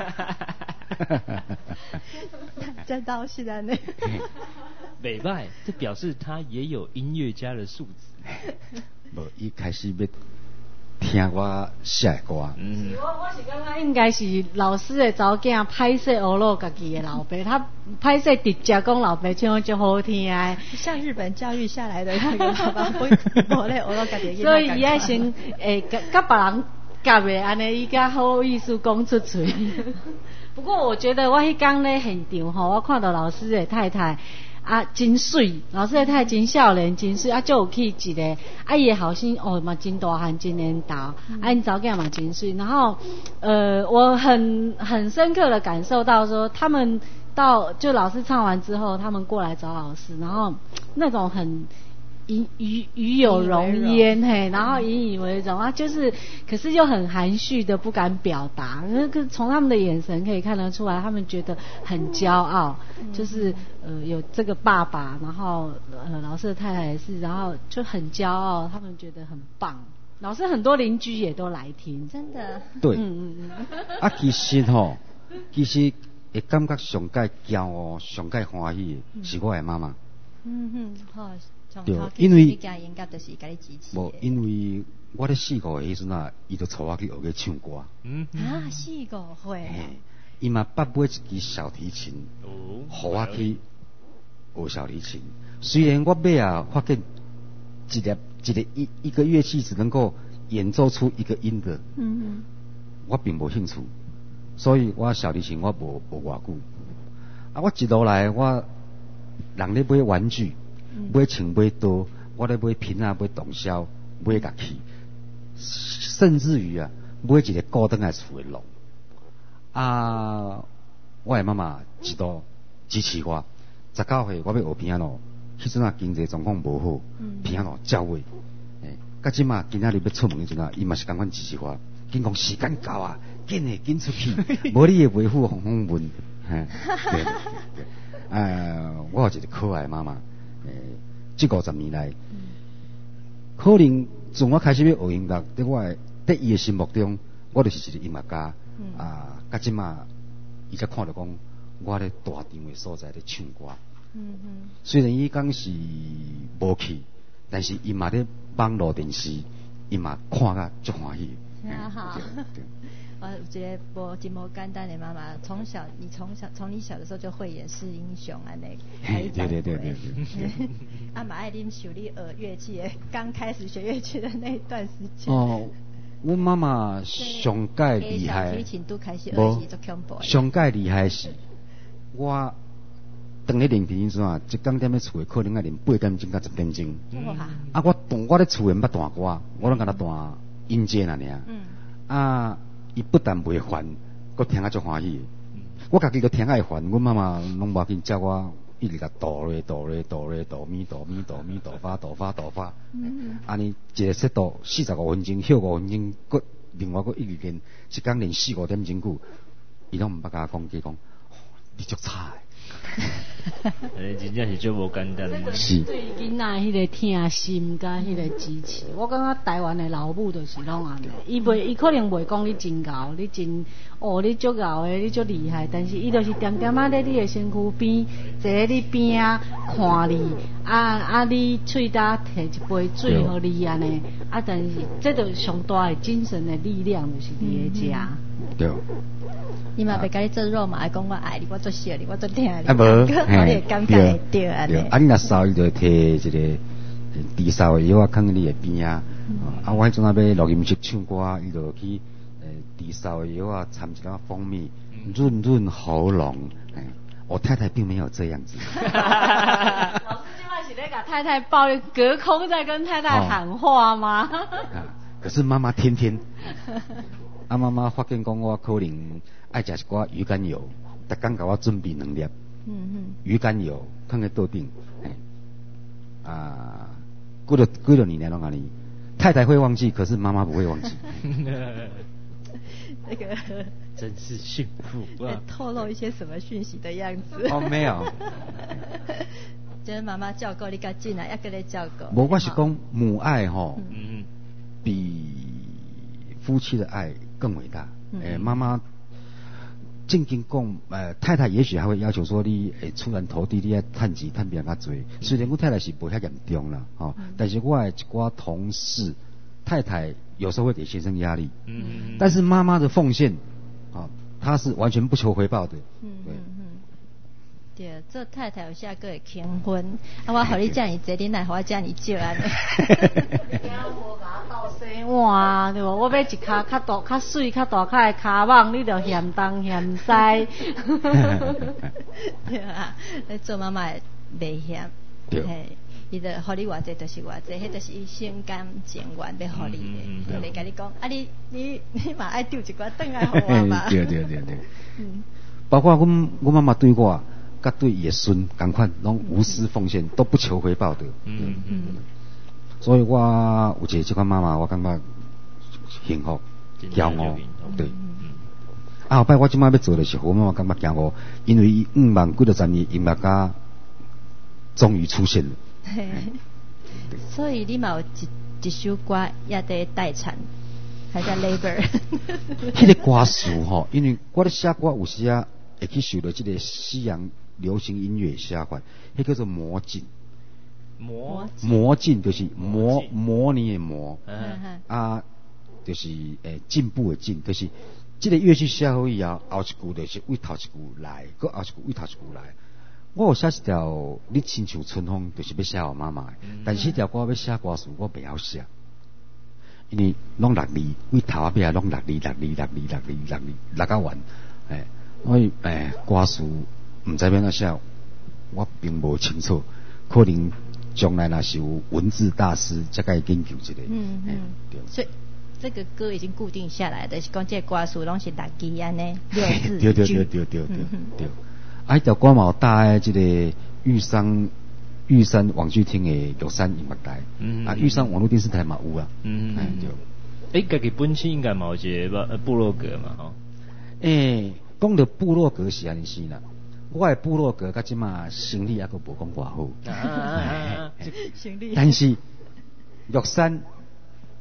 这倒是的呢。 袂歹，这表示他也有音乐家的素质。 无，一开始要听我写的歌。 嗯，我我是感觉应该是老师的查某囝歹势学落家己的老爸，他歹势直接讲老爸唱就好听啊。 像日本教育下来的那个老爸，不不咧学落家己。 所以伊爱先诶，甲甲别人。夹的安尼，伊较好意思讲出嘴。不过我觉得我迄天咧现场吼，我看到老师的太太啊真水，老师的太太真少年真水，啊就有去一个啊伊的后生哦嘛真大汉真年头，啊因查某囝嘛真水，然后呃我很很深刻的感受到说他们到就老师唱完之后，他们过来找老师，然后那种很。与与与有容焉嘿，然后引以为荣啊，就是可是又很含蓄的不敢表达，那个从他们的眼神可以看得出来，他们觉得很骄傲，嗯、就是呃有这个爸爸，然后呃老师的太太也是，然后就很骄傲，他们觉得很棒。老师很多邻居也都来听， 真的。 对，嗯嗯嗯。啊，其实吼，其实会感觉上界骄傲、上界欢喜的是我的妈妈。嗯哼，好。对，因为无，因为我咧四五岁时阵啊，伊就带我去学去唱歌。 嗯啊，四五岁。 伊嘛捌买一支小提琴，哦，互我去学小提琴。虽然我买啊，发现一粒一个一一个乐器只能够演奏出一个音的，嗯嗯，我并无兴趣，所以我小提琴我无学偌久。啊，我一路来我人咧买玩具。买枪买刀，我咧买瓶啊，买洞箫，买乐器，甚至于啊，买一个高登来厝的路。啊，我的妈妈一度支持我。十九岁我要学piano咯，迄阵啊经济状况无好，piano咯照会。诶，甲即嘛今仔日要出门迄阵啊，伊嘛是共款支持我。紧讲时间到啊，紧诶紧出去，无你会维护红红问。嘿，对对对。呃，我有一个可爱的妈妈。诶，这五十年来，嗯、可能自我开始要学音乐，在我的在伊的心目中，我就是一个音乐家。嗯、啊，到即马，伊才看到讲，我咧大场的所在咧唱歌。嗯嗯。虽然伊讲是无去，但是伊嘛咧网络电视，伊嘛看甲足欢喜。 啊好。我觉得无真无简单的妈妈，从小你从小从你小的时候就会演示英雄安尼， 对对对对对。 啊嘛爱啉受你学乐器的，刚开始学乐器的那一段时间。 哦，我妈妈上介厉害， 小提琴都开始学习做恐怖。 上介厉害是，我当咧练琴时阵啊，一工踮咧厝诶，可能爱练八点钟到十点钟。嗯、啊，我弹我咧厝诶毋捌弹歌，我拢甲他弹音阶那尔。嗯。啊。伊不但袂烦，佫听啊足欢喜。嗯、我家己都听啊会烦，阮妈妈拢无要紧，叫我一直甲哆来哆来哆来哆咪哆咪哆咪哆发哆发哆发。嗯。安尼一个节奏四十五分钟，休五分钟，佫另外佫一直练，一工练四五点钟久，伊拢毋捌甲我讲，佮讲，你足差诶。 诶，真正是足无简单。 是。对囡仔迄个听心甲迄个支持，我感觉台湾的老母就是拢安尼，伊袂，伊可能袂讲你真贤，你真哦，你足贤的，你足厉害，但是伊就是点点啊，在你的身躯边，坐在你边啊，看你，啊啊，你喙搭摕一杯水互你安尼，啊，但是这就上大的精神的力量就是你的家。 对。 伊嘛袂甲你做肉嘛，爱讲我爱你，我做笑你，我做疼你， 啊无，嘿， 感觉会对安尼。 啊，你若烧伊就摕一个低烧的药啊，放在你的边啊。啊，我迄阵啊要录音室唱歌，伊就去呃低烧的药啊，掺一点蜂蜜，润润喉咙。哎，我太太并没有这样子。 老师今晚是在给太太抱怨，隔空在跟太太喊话吗？ 啊，可是妈妈天天。啊，妈妈发现讲我可能爱食一寡鱼肝油，逐工甲我准备两粒。嗯嗯。鱼肝油放在桌顶，哎，啊，过了过了年拢安尼，太太会忘记，可是妈妈不会忘记。 那个真是幸福啊！ 透露一些什么讯息的样子？ 哦，没有。 就是妈妈照顾你较紧啊，要跟你照顾。 无，我是讲母爱吼，嗯，比夫妻的爱更伟大。嗯、诶，妈妈正经讲，呃，太太也许还会要求说你，诶，出人头地，你要趁钱趁别人较多。虽然我太太是不遐严重啦，哦，嗯、但是我的一寡同事太太有时候会给先生压力。嗯嗯。但是妈妈的奉献，啊、哦，她是完全不求回报的。嗯对。 对，做太太有下个会轻婚，啊，我互你遮尔济，你奈互我遮尔少安尼。惊无甲我斗洗碗对无？我要一骹较大、较水、较大骹的骹网，你就嫌东嫌西。对啊，你做妈妈袂嫌。 对。 伊就互你偌济，就是偌济，迄就是伊心甘情愿要互你的，就嚟甲你讲，啊你你你嘛爱丢一寡转来互我嘛。 对对对对。嗯。包括阮阮妈妈对我。甲对伊的孙同款，拢无私奉献，都不求回报的。嗯嗯。所以我有一个这款妈妈，我感觉幸福、骄傲。对。啊，后摆我即摆要做的是，我妈妈感觉骄傲，因为伊五万几多十年音乐家终于出现了。 所以你嘛有一一首歌也在待产，还在 labor。 迄个歌词吼，因为我咧写歌有时啊会去受到这个西洋流行音乐写法，迄叫做魔镜。 魔魔镜就是模模拟的模，嗯、啊，就是诶进步的进，就是这个乐器写好以后，后一句就是为头一句来，搁后一句为头一句来。我有写一条《你亲像春风》，就是要写我妈妈的，嗯、但是迄条歌要写歌词，我袂晓写，因为拢六字，为头啊尾啊拢六字，六字，六字，六字，六字，六到完，诶，所以诶歌词唔知要怎写，我并无清楚，可能将来若是有文字大师才该研究一下。嗯嗯， 对。所以这个歌已经固定下来的，是讲这歌词拢是六字安尼，六字对对对对对对对。啊，迄条歌嘛有搭诶，即个玉山玉山网剧厅诶玉山音乐台，嗯啊玉山网络电视台嘛有啊，嗯嗯对。诶，家己本身应该嘛有一个部落格嘛吼。 诶，讲到部落格是安尼是啦，我诶部落格甲即马生意还阁无讲偌好，生意，但是玉山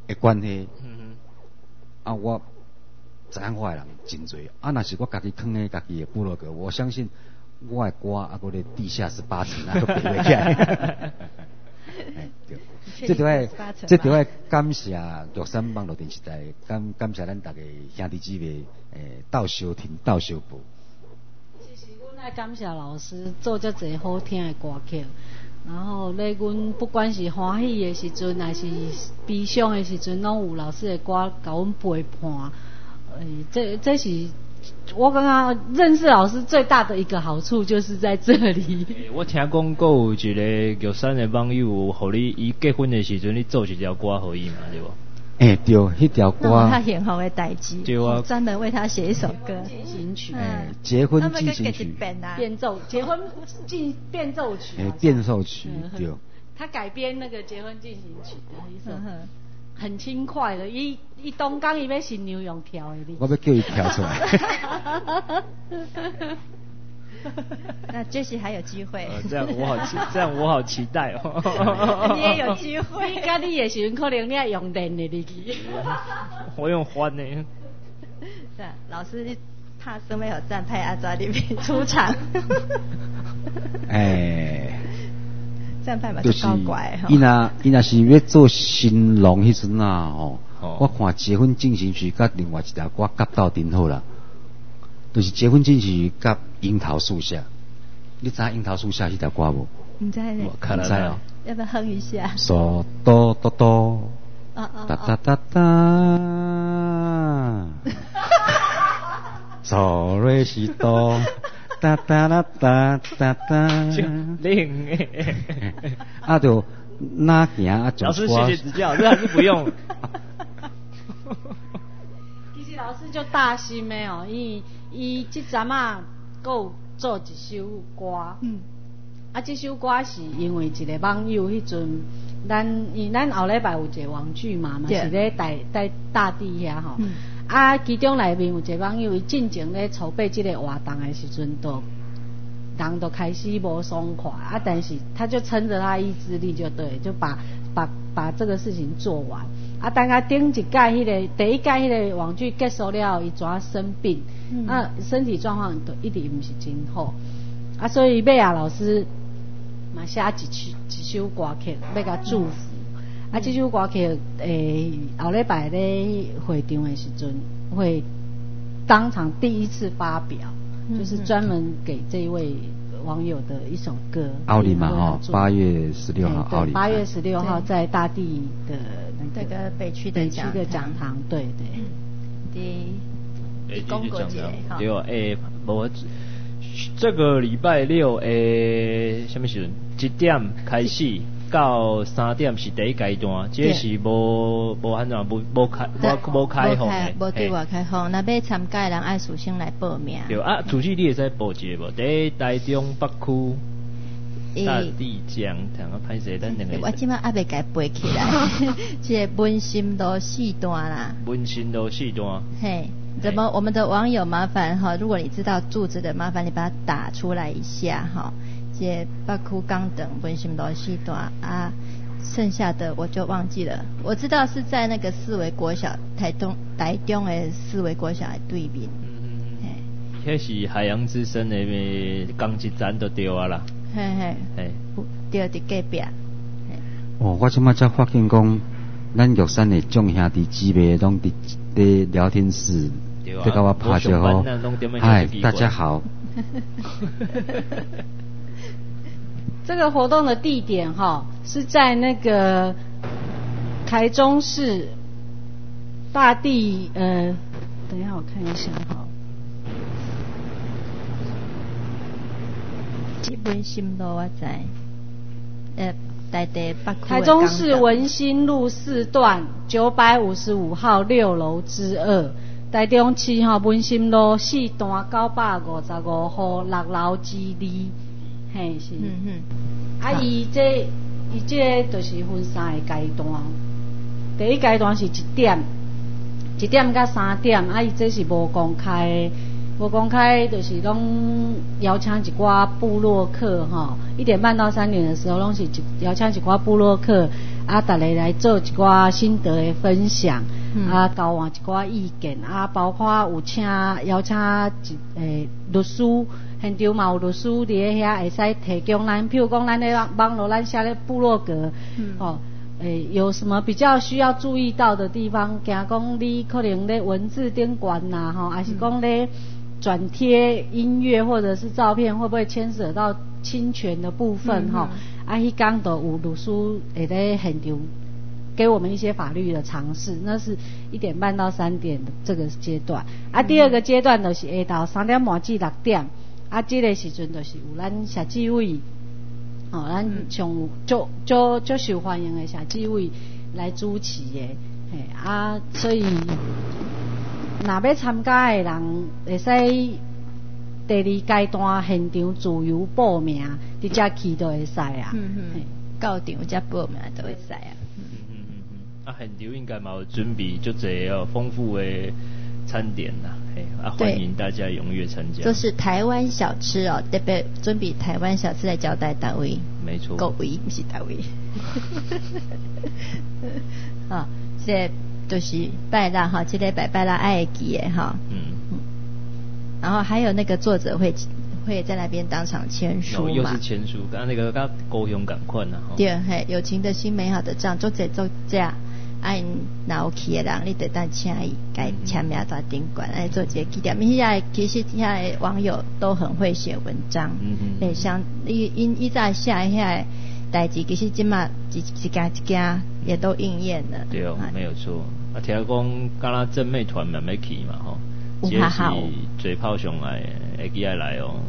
的关系， 嗯啊，我知影我的人真多，啊，若是我家己囥咧家己的部落格，我相信我的歌啊，搁咧地下十八层啊，都爬袂起来。哎，对，这就要这就要感谢玉山网络电视台，感感谢咱大家兄弟姊妹，诶，斗相挺，斗相补。 其实阮爱感谢老师做遮侪好听的歌曲，然后咧，阮不管是欢喜的时阵，还是悲伤的时阵，拢有老师的歌甲阮陪伴。诶，这这是我感觉认识老师最大的一个好处，就是在这里。 欸、我听讲，还有一个玉山的网友，互你伊结婚的时阵，你做一条歌互伊嘛，对无？ 诶、欸，对，迄条歌。 那他幸福的代志， 对啊， 专门为他写一首歌。 进行曲。 诶、欸，结婚进行曲。 变奏，结婚进变奏曲。 诶、欸，变奏曲，对。 他改编那个结婚进行曲的一首。很轻快的，伊伊东港伊要新娘用跳的哩。 我要叫伊跳出来。 那这是还有机会。 呃，这样我好期，这样我好期待哦。 你也有机会。 应该你的时阵，可能你要用练的力气。 我用翻的。 对，老师怕生没有站派阿抓里面出场。 哎。 站派嘛就高怪哈。伊若伊若是要做新郎迄阵啊，吼、哦，我看结婚进行曲甲另外一条歌夹到顶好啦，就是结婚进行曲甲樱桃树下。你知樱桃树下迄条歌无？ 唔知咧。 我看了知哦。 要不要哼一下？ 嗦哆哆哆。 啊啊哒哒哒哒。嗦瑞西哆。哒哒哒哒哒哒， 灵诶！ 啊，就哪行啊？ 老师谢谢指教，这还是不用。 其实老师就大心的哦，伊伊即阵啊，佫有做一首歌。嗯。啊，这首歌是因为一个网友迄阵，咱因咱后礼拜有一个网剧嘛，嘛是咧在在大地遐吼。嗯。啊，其中内面有一个网友，伊进前咧筹备这个活动的时阵，都人都开始无爽快啊，但是他就撑着他意志力就对，就把把把这个事情做完。啊，等下顶一届迄个第一届迄个网剧结束了，伊怎生病，嗯、啊，身体状况都一直毋是真好，啊，所以贝亚老师嘛写一曲一首歌曲要甲祝福。啊，这首歌曲诶，后礼拜咧会场的时阵，会当场第一次发表，嗯、就是专门给这一位网友的一首歌。 奥利嘛哈，八月十六号奥利。 八月十六号在大地的那个、这个北区的北区的讲堂，对对。 第公国节哈。 对哦，诶，无这个礼拜六诶，什么时阵？几点开始？到三点是第一阶段，这是无无安怎无无开无无开放的， 无对外开放。那要参加的人爱事先来报名。 对啊，主持你会使报一个无？第一台中北区大地讲堂啊，歹势咱两个。 我即摆还未甲背起来，这个文心路四段啦。 文心路四段。嘿， 怎么我们的网友麻烦哈？如果你知道住址的，麻烦你把它打出来一下哈。这北区港等文心路四段啊，剩下的我就忘记了。我知道是在那个四维国小，台东台中的四维国小的对面。嗯嗯嗯。迄是海洋之声的港一站就对啊啦。 嘿嘿。嘿。对，伫隔壁。 哦，我即摆才发现讲，咱玉山的众兄弟姊妹拢伫伫聊天室，在甲我拍招呼。嗨，大家好。 这个活动的地点哈是在那个台中市大地呃，等一下我看一下哈。 基本心路我知，呃，台地北区。 台中市文心路四段九百五十五号六楼之二，台中市哈文心路四段九百五十五号六楼之二。嘿是，嗯嗯，啊伊这伊这就是分三个阶段，第一阶段是一点，一点到三点，啊伊这是无公开，无公开就是拢邀请一寡部落客吼，一点半到三点的时候拢是邀请一寡部落客， 啊，大家来做一寡心得的分享， 嗯、 啊，交换一寡意见，啊，包括有请邀请一诶律师，现场嘛有律师伫咧遐会使提供咱，譬如讲咱咧网络咱写咧部落格， 嗯、 哦。诶，有什么比较需要注意到的地方？惊讲你可能咧文字顶管呐，吼，还是讲咧转贴音乐或者是照片，会不会牵涉到侵权的部分？吼、嗯，啊，迄刚都有律师会咧现场给我们一些法律的尝试，那是一点半到三点的这个阶段。啊，第二个阶段就是下到三点半至六点，啊，这个时阵就是有咱社纪委。哦，咱上足足足受欢迎的社纪委来主持的，嘿啊，所以若要参加的人会使第二阶段现场自由报名，直接去都会使啊。 嗯嗯，到场才报名都会使啊。 嗯嗯嗯嗯，啊，现场应该嘛有准备足侪哦丰富的餐点呐，嘿啊，欢迎大家踊跃参加。 就是台湾小吃哦，特别准备台湾小吃来招待大位。 没错， 各位不是大位。啊，这就是拜六哈，这个拜拜啦爱记的哈。嗯嗯。然后还有那个作者会会在那边当场签书嘛。 哦，又是签书，刚那个刚高雄赶快呐。 对，嘿，友情的心，美好的账，做这做这。啊，因若有去的人，你得当请伊，该签名在顶管来做一个纪念。现在其实现在网友都很会写文章，嗯嗯，对，像因因伊在写遐代志，其实即马一一家一家也都应验了。 对哦，没有错。啊，听讲敢若正妹团慢慢去嘛吼， 有还好。 嘴炮上来，会记爱来哦。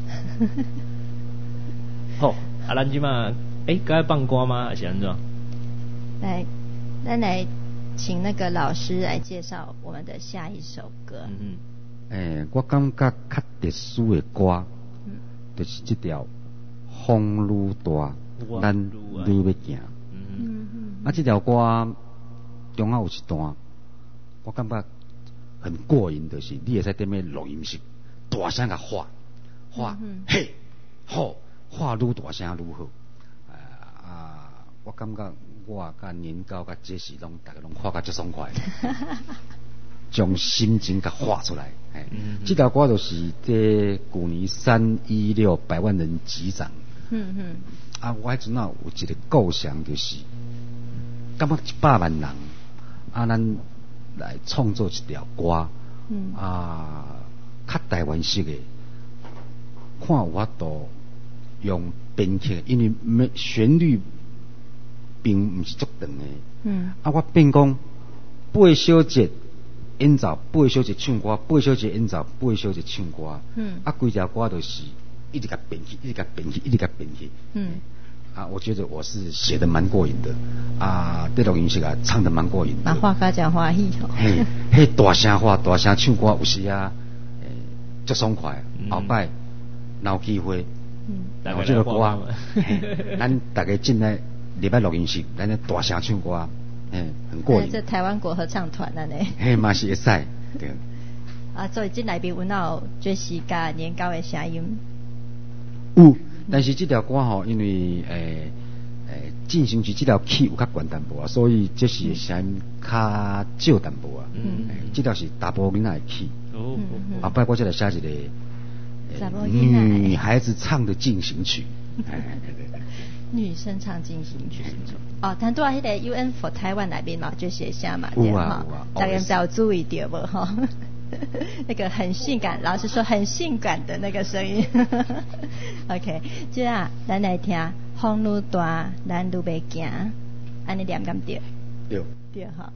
好，啊，咱即马诶，该放歌吗？还是安怎？ 来。咱来请那个老师来介绍我们的下一首歌。 嗯嗯。诶、欸，我感觉较特殊的歌，嗯，就是这条《风愈大，咱愈要行》。嗯嗯嗯。啊，这条歌中间有一段，我感觉很过瘾，就是你会使踮咧录音室大声甲喊，喊，嗯、嘿，好，喊愈大声愈好。啊，我感觉。我甲年糕甲这是拢大家拢看甲足爽快，将心情甲画出来。哎，嗯，这条歌就是这去年三一六百万人击掌。嗯嗯。啊，我迄阵啊有一个构想，就是感觉一百万人啊，咱来创作一条歌。嗯。啊，较台湾式的，看有法度用编曲，因为没旋律。并唔是足长的，嗯，啊，我变讲八小节演奏，八小节唱歌，八小节演奏，八小节唱歌，嗯，啊，规条歌都是一直甲编去，一直甲编去，一直甲编去，嗯，啊，我觉得我是写的蛮过瘾的，啊，对录音室啊唱的蛮过瘾的， 啊，画家真欢喜哦， 嘿，嘿，大声话，大声唱歌有时啊，诶，足爽快，嗯、后摆有机会，嗯，有这个歌，咱大家进来。礼拜录音室，咱咧大声唱歌，嗯，很过瘾。 这台湾国合唱团啊呢？ 嘿，嘛是会使，对。 啊，所以进来宾有哪爵士甲年糕的声音？ 有，但是这条歌吼，因为诶诶进行曲这条曲有较悬淡薄啊，所以这是声音较少淡薄啊。嗯，这条是大波囡仔的曲。哦。后摆我再来写一个女孩子唱的进行曲。 女生唱进行曲哦，但拄啊迄个 U N for 台湾那边嘛，就写下嘛，对哈，大家要注意点不哈？那个很性感，老师说很性感的那个声音。OK， 这样咱来听《风愈大，咱愈要行》，安尼念敢对？ 对。 对哈。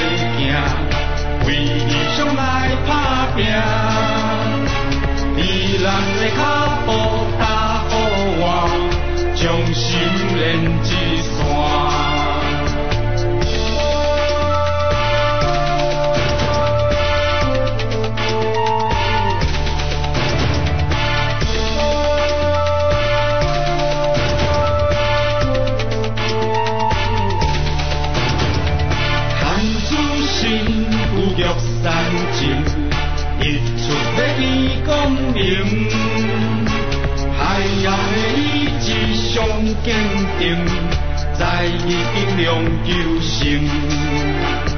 为理想来打拼，你你咱的脚步踏好我，将心连一线。山前日出要伊光明，海洋的意志上坚定，在伊尽量求成。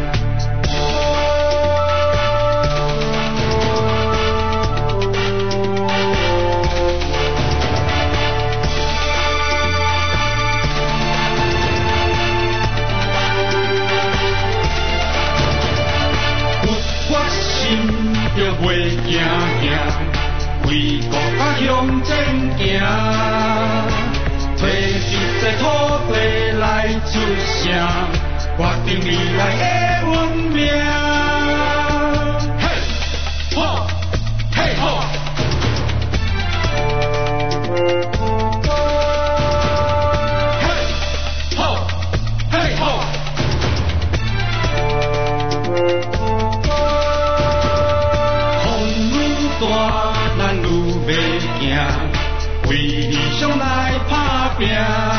着袂惊惊，为国家向前行，摕实在土地来出声，决定未来的运命。嘿，好，嘿好。为理想来打拼，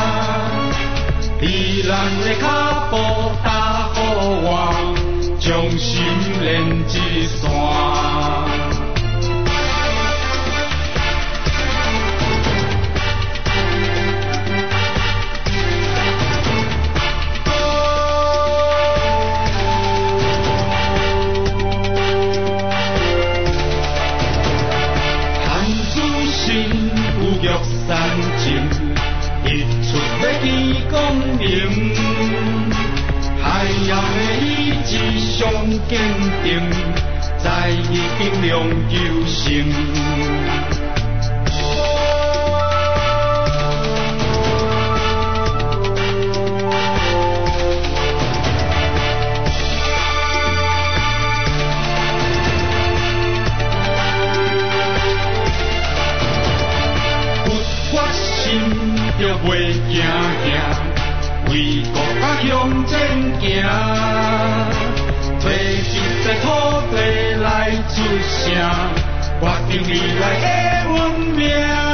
你咱的脚步踏好我，将心连一线。山前日出要伊光明，海洋的意志上坚定，在伊尽量求成。着袂惊惊，为国家向前行，摕实在土地来出声，决定未来的运命。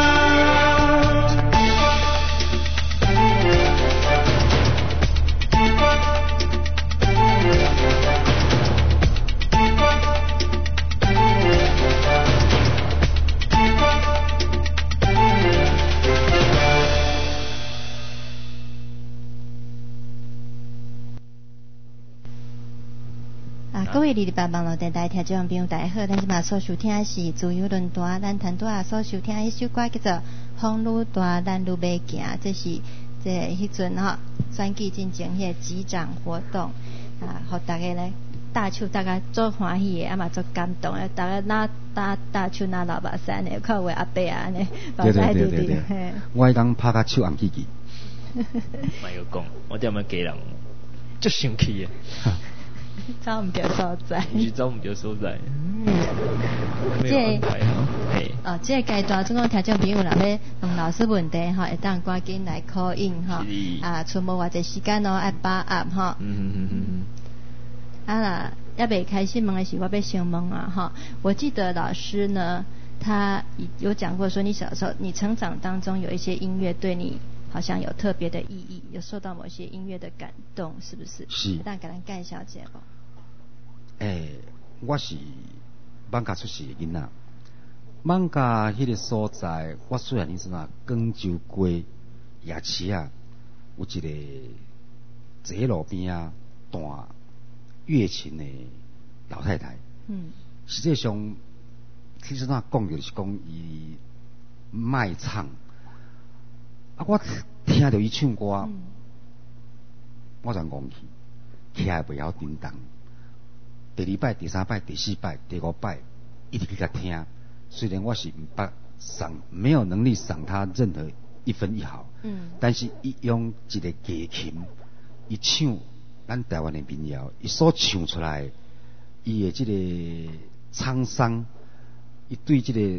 各位二二八网络电台听众朋友大家好，咱即马所收听的是自由论坛，咱谈多啊所收听的一首歌叫做《风愈大咱愈要行》，这是这迄阵吼选举进前迄个集长活动啊，互大家咧大手大家做欢喜的，啊嘛做感动的，大家拿打大手拿老目屎呢，看有阿伯啊安尼， 对对对对对，我迄当拍甲手红记记。 莫有讲，我踮咧家人，足生气的。 找唔到所在， 不是找唔到所在。 嗯， 没有安排哦。嘿。 哦，这个阶段总共听众朋友若要问老师问题吼，会当赶紧来 call in 吼。啊，剩无偌济时间哦，爱把握吼。 嗯嗯嗯嗯。 啊啦，要未开始问的是我要先问啊哈。我记得老师呢，他有讲过说，你小时候你成长当中有一些音乐对你好像有特别的意义，有受到某些音乐的感动，是不是？ 是。 但给咱介绍一下不？ 诶、欸，我是艋舺出世的囡仔。艋舺迄个所在，我虽然你说啊，广州街夜市啊，有一个坐路边啊弹乐琴的老太太。嗯。实际上，其实那讲就是讲伊卖唱。啊！我听到伊唱歌，嗯、我就戇去，起来袂晓叮当。第二摆、第三摆、第四摆、第五摆，一直去甲听。虽然我是唔捌赏，没有能力赏他任何一分一毫，嗯，但是伊用一个桀琴，伊唱咱台湾的民谣，伊所唱出来，伊的这个沧桑，伊对这个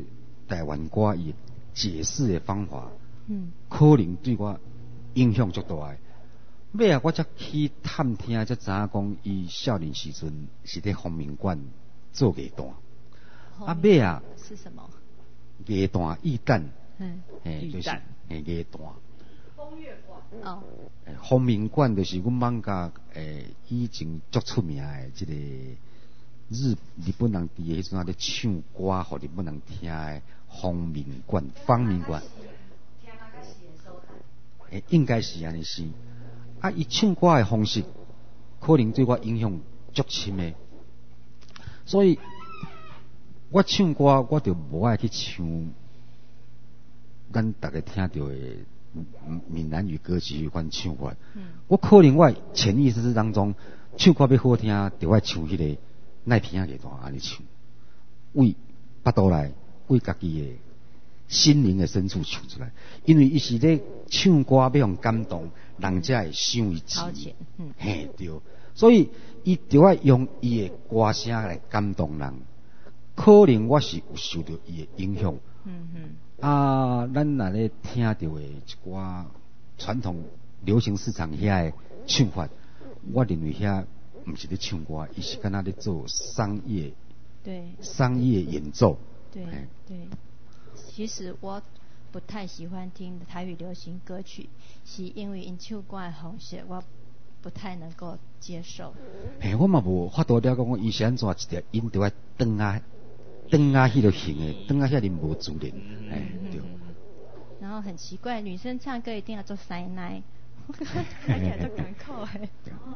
台湾歌伊解释的方法， 嗯， 可能对我影响足大的。尾啊，我才去探听，才知影讲伊少年时阵是伫丰明馆做艺段。啊，尾啊是什么？ 艺段艺旦， 嗯， 嘿，就是嘿艺段。 风月馆。 哦。 丰明馆就是阮艋舺诶以前足出名诶，即个日日本人伫诶迄阵啊咧唱歌，互日本人听诶丰明馆、方明馆。诶，应该是安尼是。啊，伊唱歌诶方式，可能对我影响足深诶。所以，我唱歌我就无爱去唱咱大家听到诶闽南语歌曲迄款唱法。嗯、我可能我潜意识当中唱歌要好听，就爱唱迄个奈片仔乐团安尼唱，为巴肚内，为家己诶心灵诶深处唱出来。因为伊是咧唱歌要用感动，人才会想伊钱。嗯，嘿对，所以伊就爱用伊诶歌声来感动人。可能我是有受到伊诶影响。嗯嗯。啊，咱若咧听到诶一寡传统流行市场遐诶唱法，我认为遐毋是咧唱歌，伊是敢若咧做商业， 对， 商业演奏。 对对。其实我不太喜欢听台语流行歌曲，是因为因唱歌的方式我不太能够接受。 嘿，我嘛无法度了讲，我以前怎一条音就爱转啊转啊迄落型的，转啊遐尼无自然，哎对。 然后很奇怪，女生唱歌一定要做塞奶，看起来就艰苦的。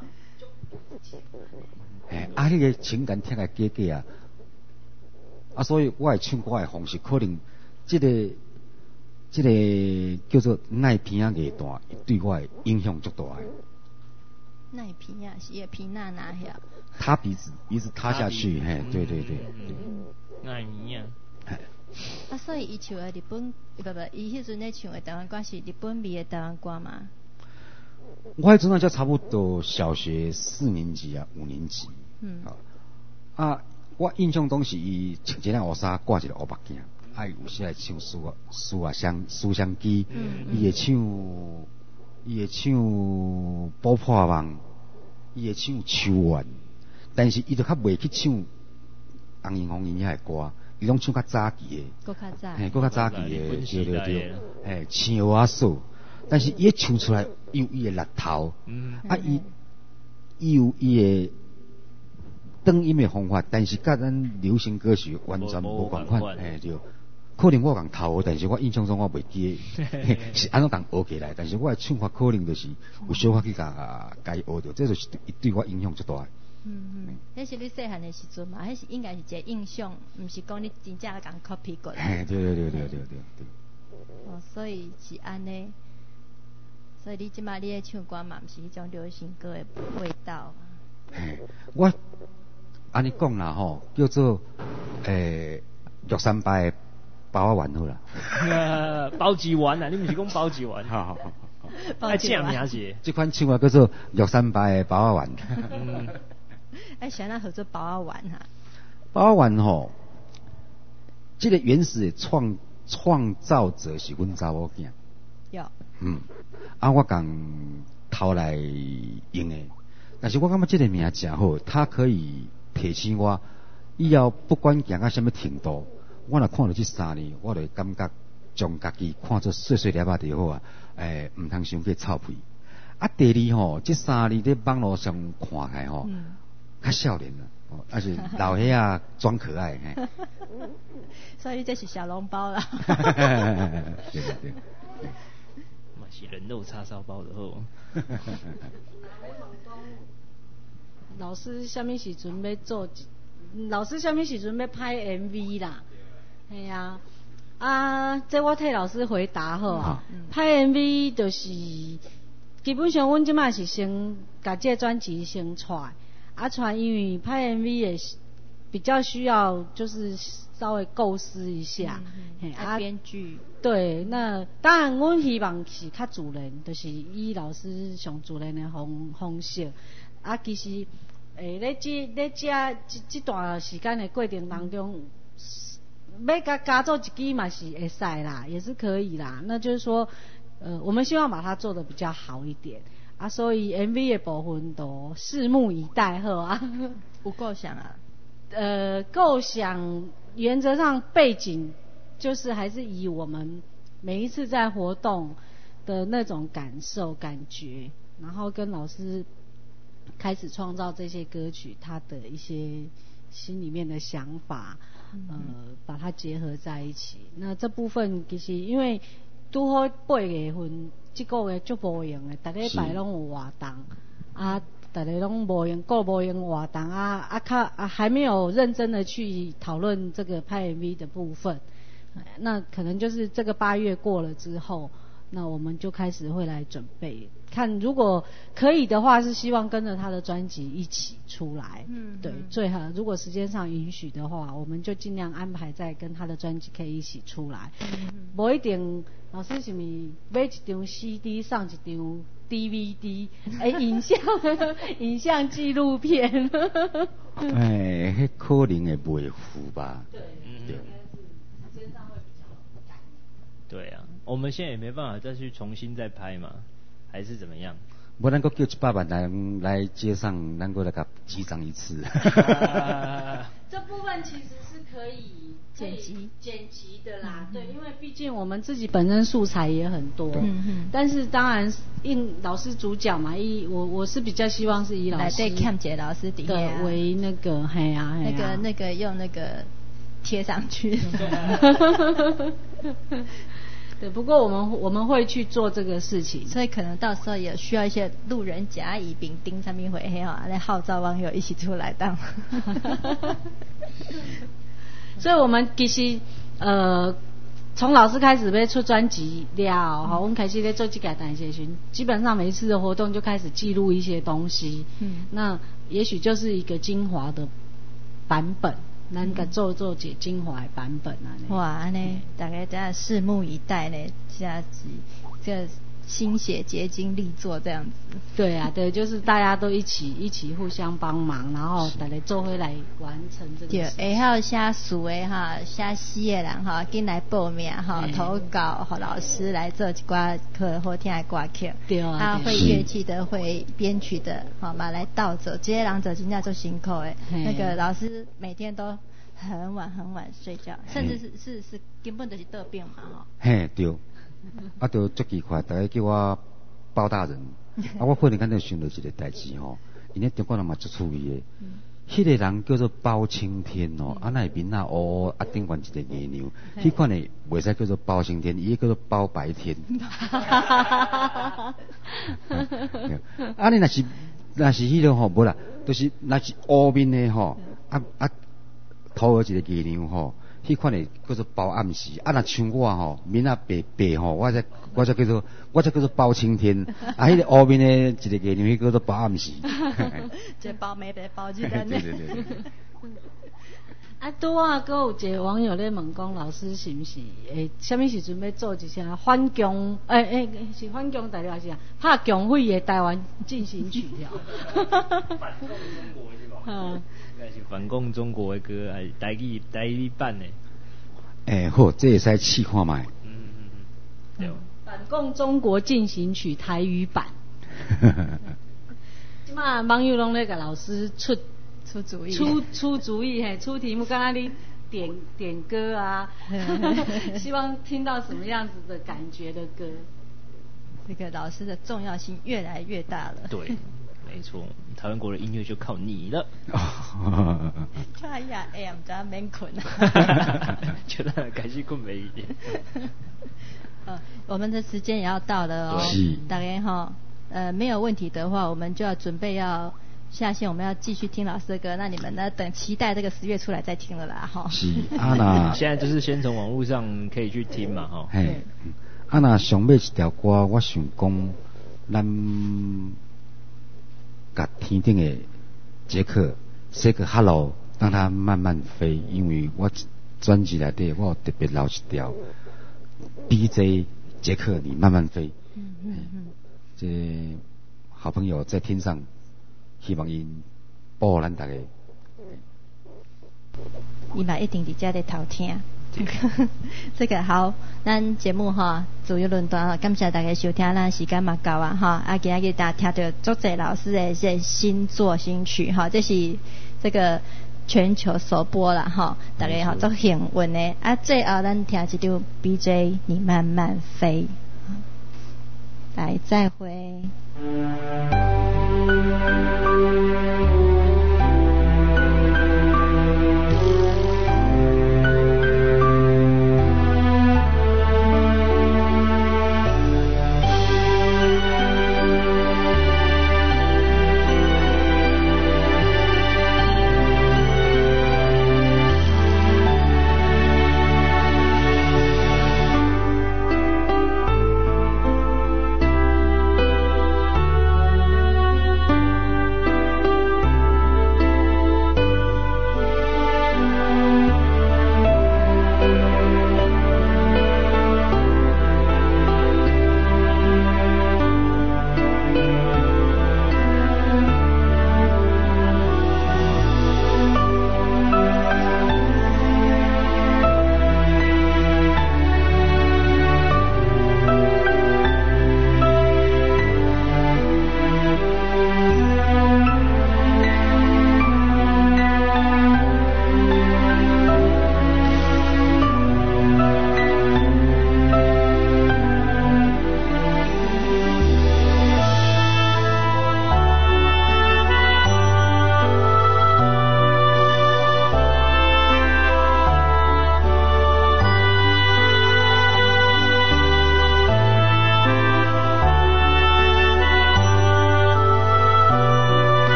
哎，啊，迄个情感听来假假啊，啊，所以我的唱歌的方式可能。这个这个叫做奈片仔乐团，对我的影响足大的。 奈片仔是个皮娜拿遐。 塌鼻子，鼻子塌下去，嘿，对对对。 奈片仔。 啊，所以伊唱的日本，不不，伊迄阵咧唱的台湾歌是日本味的台湾歌嘛？ 我迄阵啊，才差不多小学四年级啊，五年级。嗯。啊，我印象中是伊穿一件乌衫，挂一个乌目镜。啊，有时来唱苏啊苏啊香苏香鸡，伊会唱伊会唱宝破梦，伊会唱秋怨，但是伊就较袂去唱红英红英遐个歌，伊拢唱较早期的， 搁较早， 嘿，搁较早期的，对对对，嘿，青蛙手，但是伊唱出来有伊的力头，啊伊伊有伊的转音的方法，但是甲咱流行歌曲完全无共款，嘿对。可能我共头，但是我印象中我袂记是安怎共学起来，但是我的唱法可能就是有小可去甲甲伊学着，这就是对我影响最大的。 嗯嗯，迄是你细汉的时阵嘛，迄是应该是一个印象，毋是讲你真正共 copy 过来。 嘿，对对对对对对对。 哦，所以是安尼，所以你即马你咧唱歌嘛，毋是迄种流行歌的味道。 嘿，我安尼讲啦吼，叫做诶玉山拜。包仔丸好啦， 包子丸啊！你毋是讲包子丸？ 好好好好， 爱正名是。 这款唱法叫做玉山白的包仔丸。 嗯，哎，想咱合作包仔丸哈。 包仔丸吼，这个原始的创创造者是阮查某囝。 有。 嗯，啊，我共偷来用的，但是我感觉这个名真好，它可以提醒我以后不管行到什么程度。我若看到这三年，我就感觉将家己看作碎碎粒仔就好啊，诶，毋通伤过臭屁。啊，第二吼，这三年在网络上看起来吼，嗯、较少年啦，哦，而且老岁仔装可爱，嘿。 所以这是小笼包啦。 对对对。 嘛是人肉叉烧包的好。 老师什么时阵要做？老师什么时阵要拍 M V 啦？系啊，啊，这我替老师回答好啊。拍 M V 就是基本上，阮即马是先把这专辑先出，啊出，因为拍 M V 也比较需要，就是稍微构思一下， 嗯、啊编剧。 对，那当然，阮希望是较自然，就是以老师上自然的方方式。啊，其实诶，咧这咧这这这段时间的过程当中。 要加加做一支嘛是会使啦，也是可以啦。那就是说，呃，我们希望把它做得比较好一点啊，所以 M V 的部分都拭目以待好啊。 有构想啊？ 呃，构想原则上背景就是还是以我们每一次在活动的那种感受感觉，然后跟老师开始创造这些歌曲，他的一些心里面的想法，呃，把它结合在一起。那这部分其实因为拄好八月份，这个月足无用的，大家拜拢有活动啊，大家拢无用，够无用活动啊啊，较啊还没有认真的去讨论这个拍 M V 的部分。那可能就是这个八月过了之后，那我们就开始会来准备，看如果可以的话，是希望跟着他的专辑一起出来。嗯，对，最好如果时间上允许的话，我们就尽量安排在跟他的专辑可以一起出来。嗯，不一定老师是咪买一张 C D 上一张 D V D， 哎，影像影像纪录片。 哎，迄可能会袂赴吧？ 对， 对。 对啊，我们现在也没办法再去重新再拍嘛，还是怎么样？ 不然，咱叫一百万人来街上，咱个来甲击掌一次。 这部分其实是可以剪辑剪辑的啦，嗯、对，因为毕竟我们自己本身素材也很多，嗯嗯，但是当然应老师主角嘛，以我我是比较希望是以老师来对看姐老师底下为那个嘿啊嘿啊， 那个那个用那个贴上去。 对，不过我们我们会去做这个事情， 所以可能到时候也需要一些路人甲乙丙丁上面会黑哈来号召网友一起出来当。 所以我们其实呃从老师开始要出专辑了，好，我们开始在做这个单些群，基本上每一次的活动就开始记录一些东西，嗯，那也许就是一个精华的版本。咱甲做做一精华的版本啊！ 哇，安尼大家真的拭目以待呢，下集这心血结晶力作这样子。 对啊，对，就是大家都一起一起互相帮忙，然后大家做回来完成这个事情。 对，还有写词的哈，写诗的人哈，紧来报名哈，投稿和老师来做一寡课好听的歌曲。 对啊， 啊，会乐器的，会编曲的，好嘛，来倒走，这些人做真正做辛苦的。那个老师每天都很晚很晚睡觉，甚至是是是根本就是得病嘛吼。 嘿，对。啊，就足奇怪，大家叫我包大人。啊，我忽然间就想到一个代志吼，因咧中国人嘛足趣味的。迄、嗯、个人叫做包青天哦，啊那面啊乌啊顶悬一个月亮，迄款的袂使叫做包青天，伊叫做包白天。啊，你若是若是迄种吼，无啦，就是若是乌面的吼，啊啊头一个月亮吼。迄款的叫做包暗时，啊，若像我吼，面啊白白吼，我才我才叫做我才叫做包青天，啊，迄个乌面的一个月亮，迄叫做包暗时。 这包没白包就单。 对对对对。 啊，拄啊，阁有一个网友咧问讲，老师是毋是诶，什么时阵要做一下反共？诶、欸、诶、欸，是反共大陆还是啊？拍共匪的台湾进行曲了。 反共中国是吧？嗯。应该是反共中国的歌，还是台语台语版的？ 诶、欸，好，这会使试看卖。 嗯嗯嗯，对。 反共中国进行曲台语版。即马网友拢咧甲老师出出主意， 出出主意嘿，出题目，刚刚你点点歌啊，希望听到什么样子的感觉的歌。 这个老师的重要性越来越大了。 对。没错，台湾国的音乐就靠你了。 哎呀，哎呀，唔知免困啊。 觉得赶紧困没一点。 呃，我们的时间也要到了哦。大家哈，呃，没有问题的话，我们就要准备要下线，我们要继续听老师的歌。那你们呢，等期待这个十月出来再听了啦，哈。 是啊那。 现在就是先从网络上可以去听嘛，哈。 嘿，啊那上尾一条歌，我想讲，咱。甲天顶的杰克 say 个 hello， 让它慢慢飞。因为我专辑内底我有特别留一条 B J 杰克，你慢慢飞。嗯嗯嗯。这好朋友在天上，希望因保护咱大家。 伊嘛一定伫遮咧偷听。 对。 这个好，咱节目哈自由论坛，感谢大家收听，咱时间嘛到啊哈，啊今日大家听到作者老师的这新作新曲哈，这是这个全球首播了哈，大家哈足幸运的啊，最后咱听一首 B J 你慢慢飞，来再会。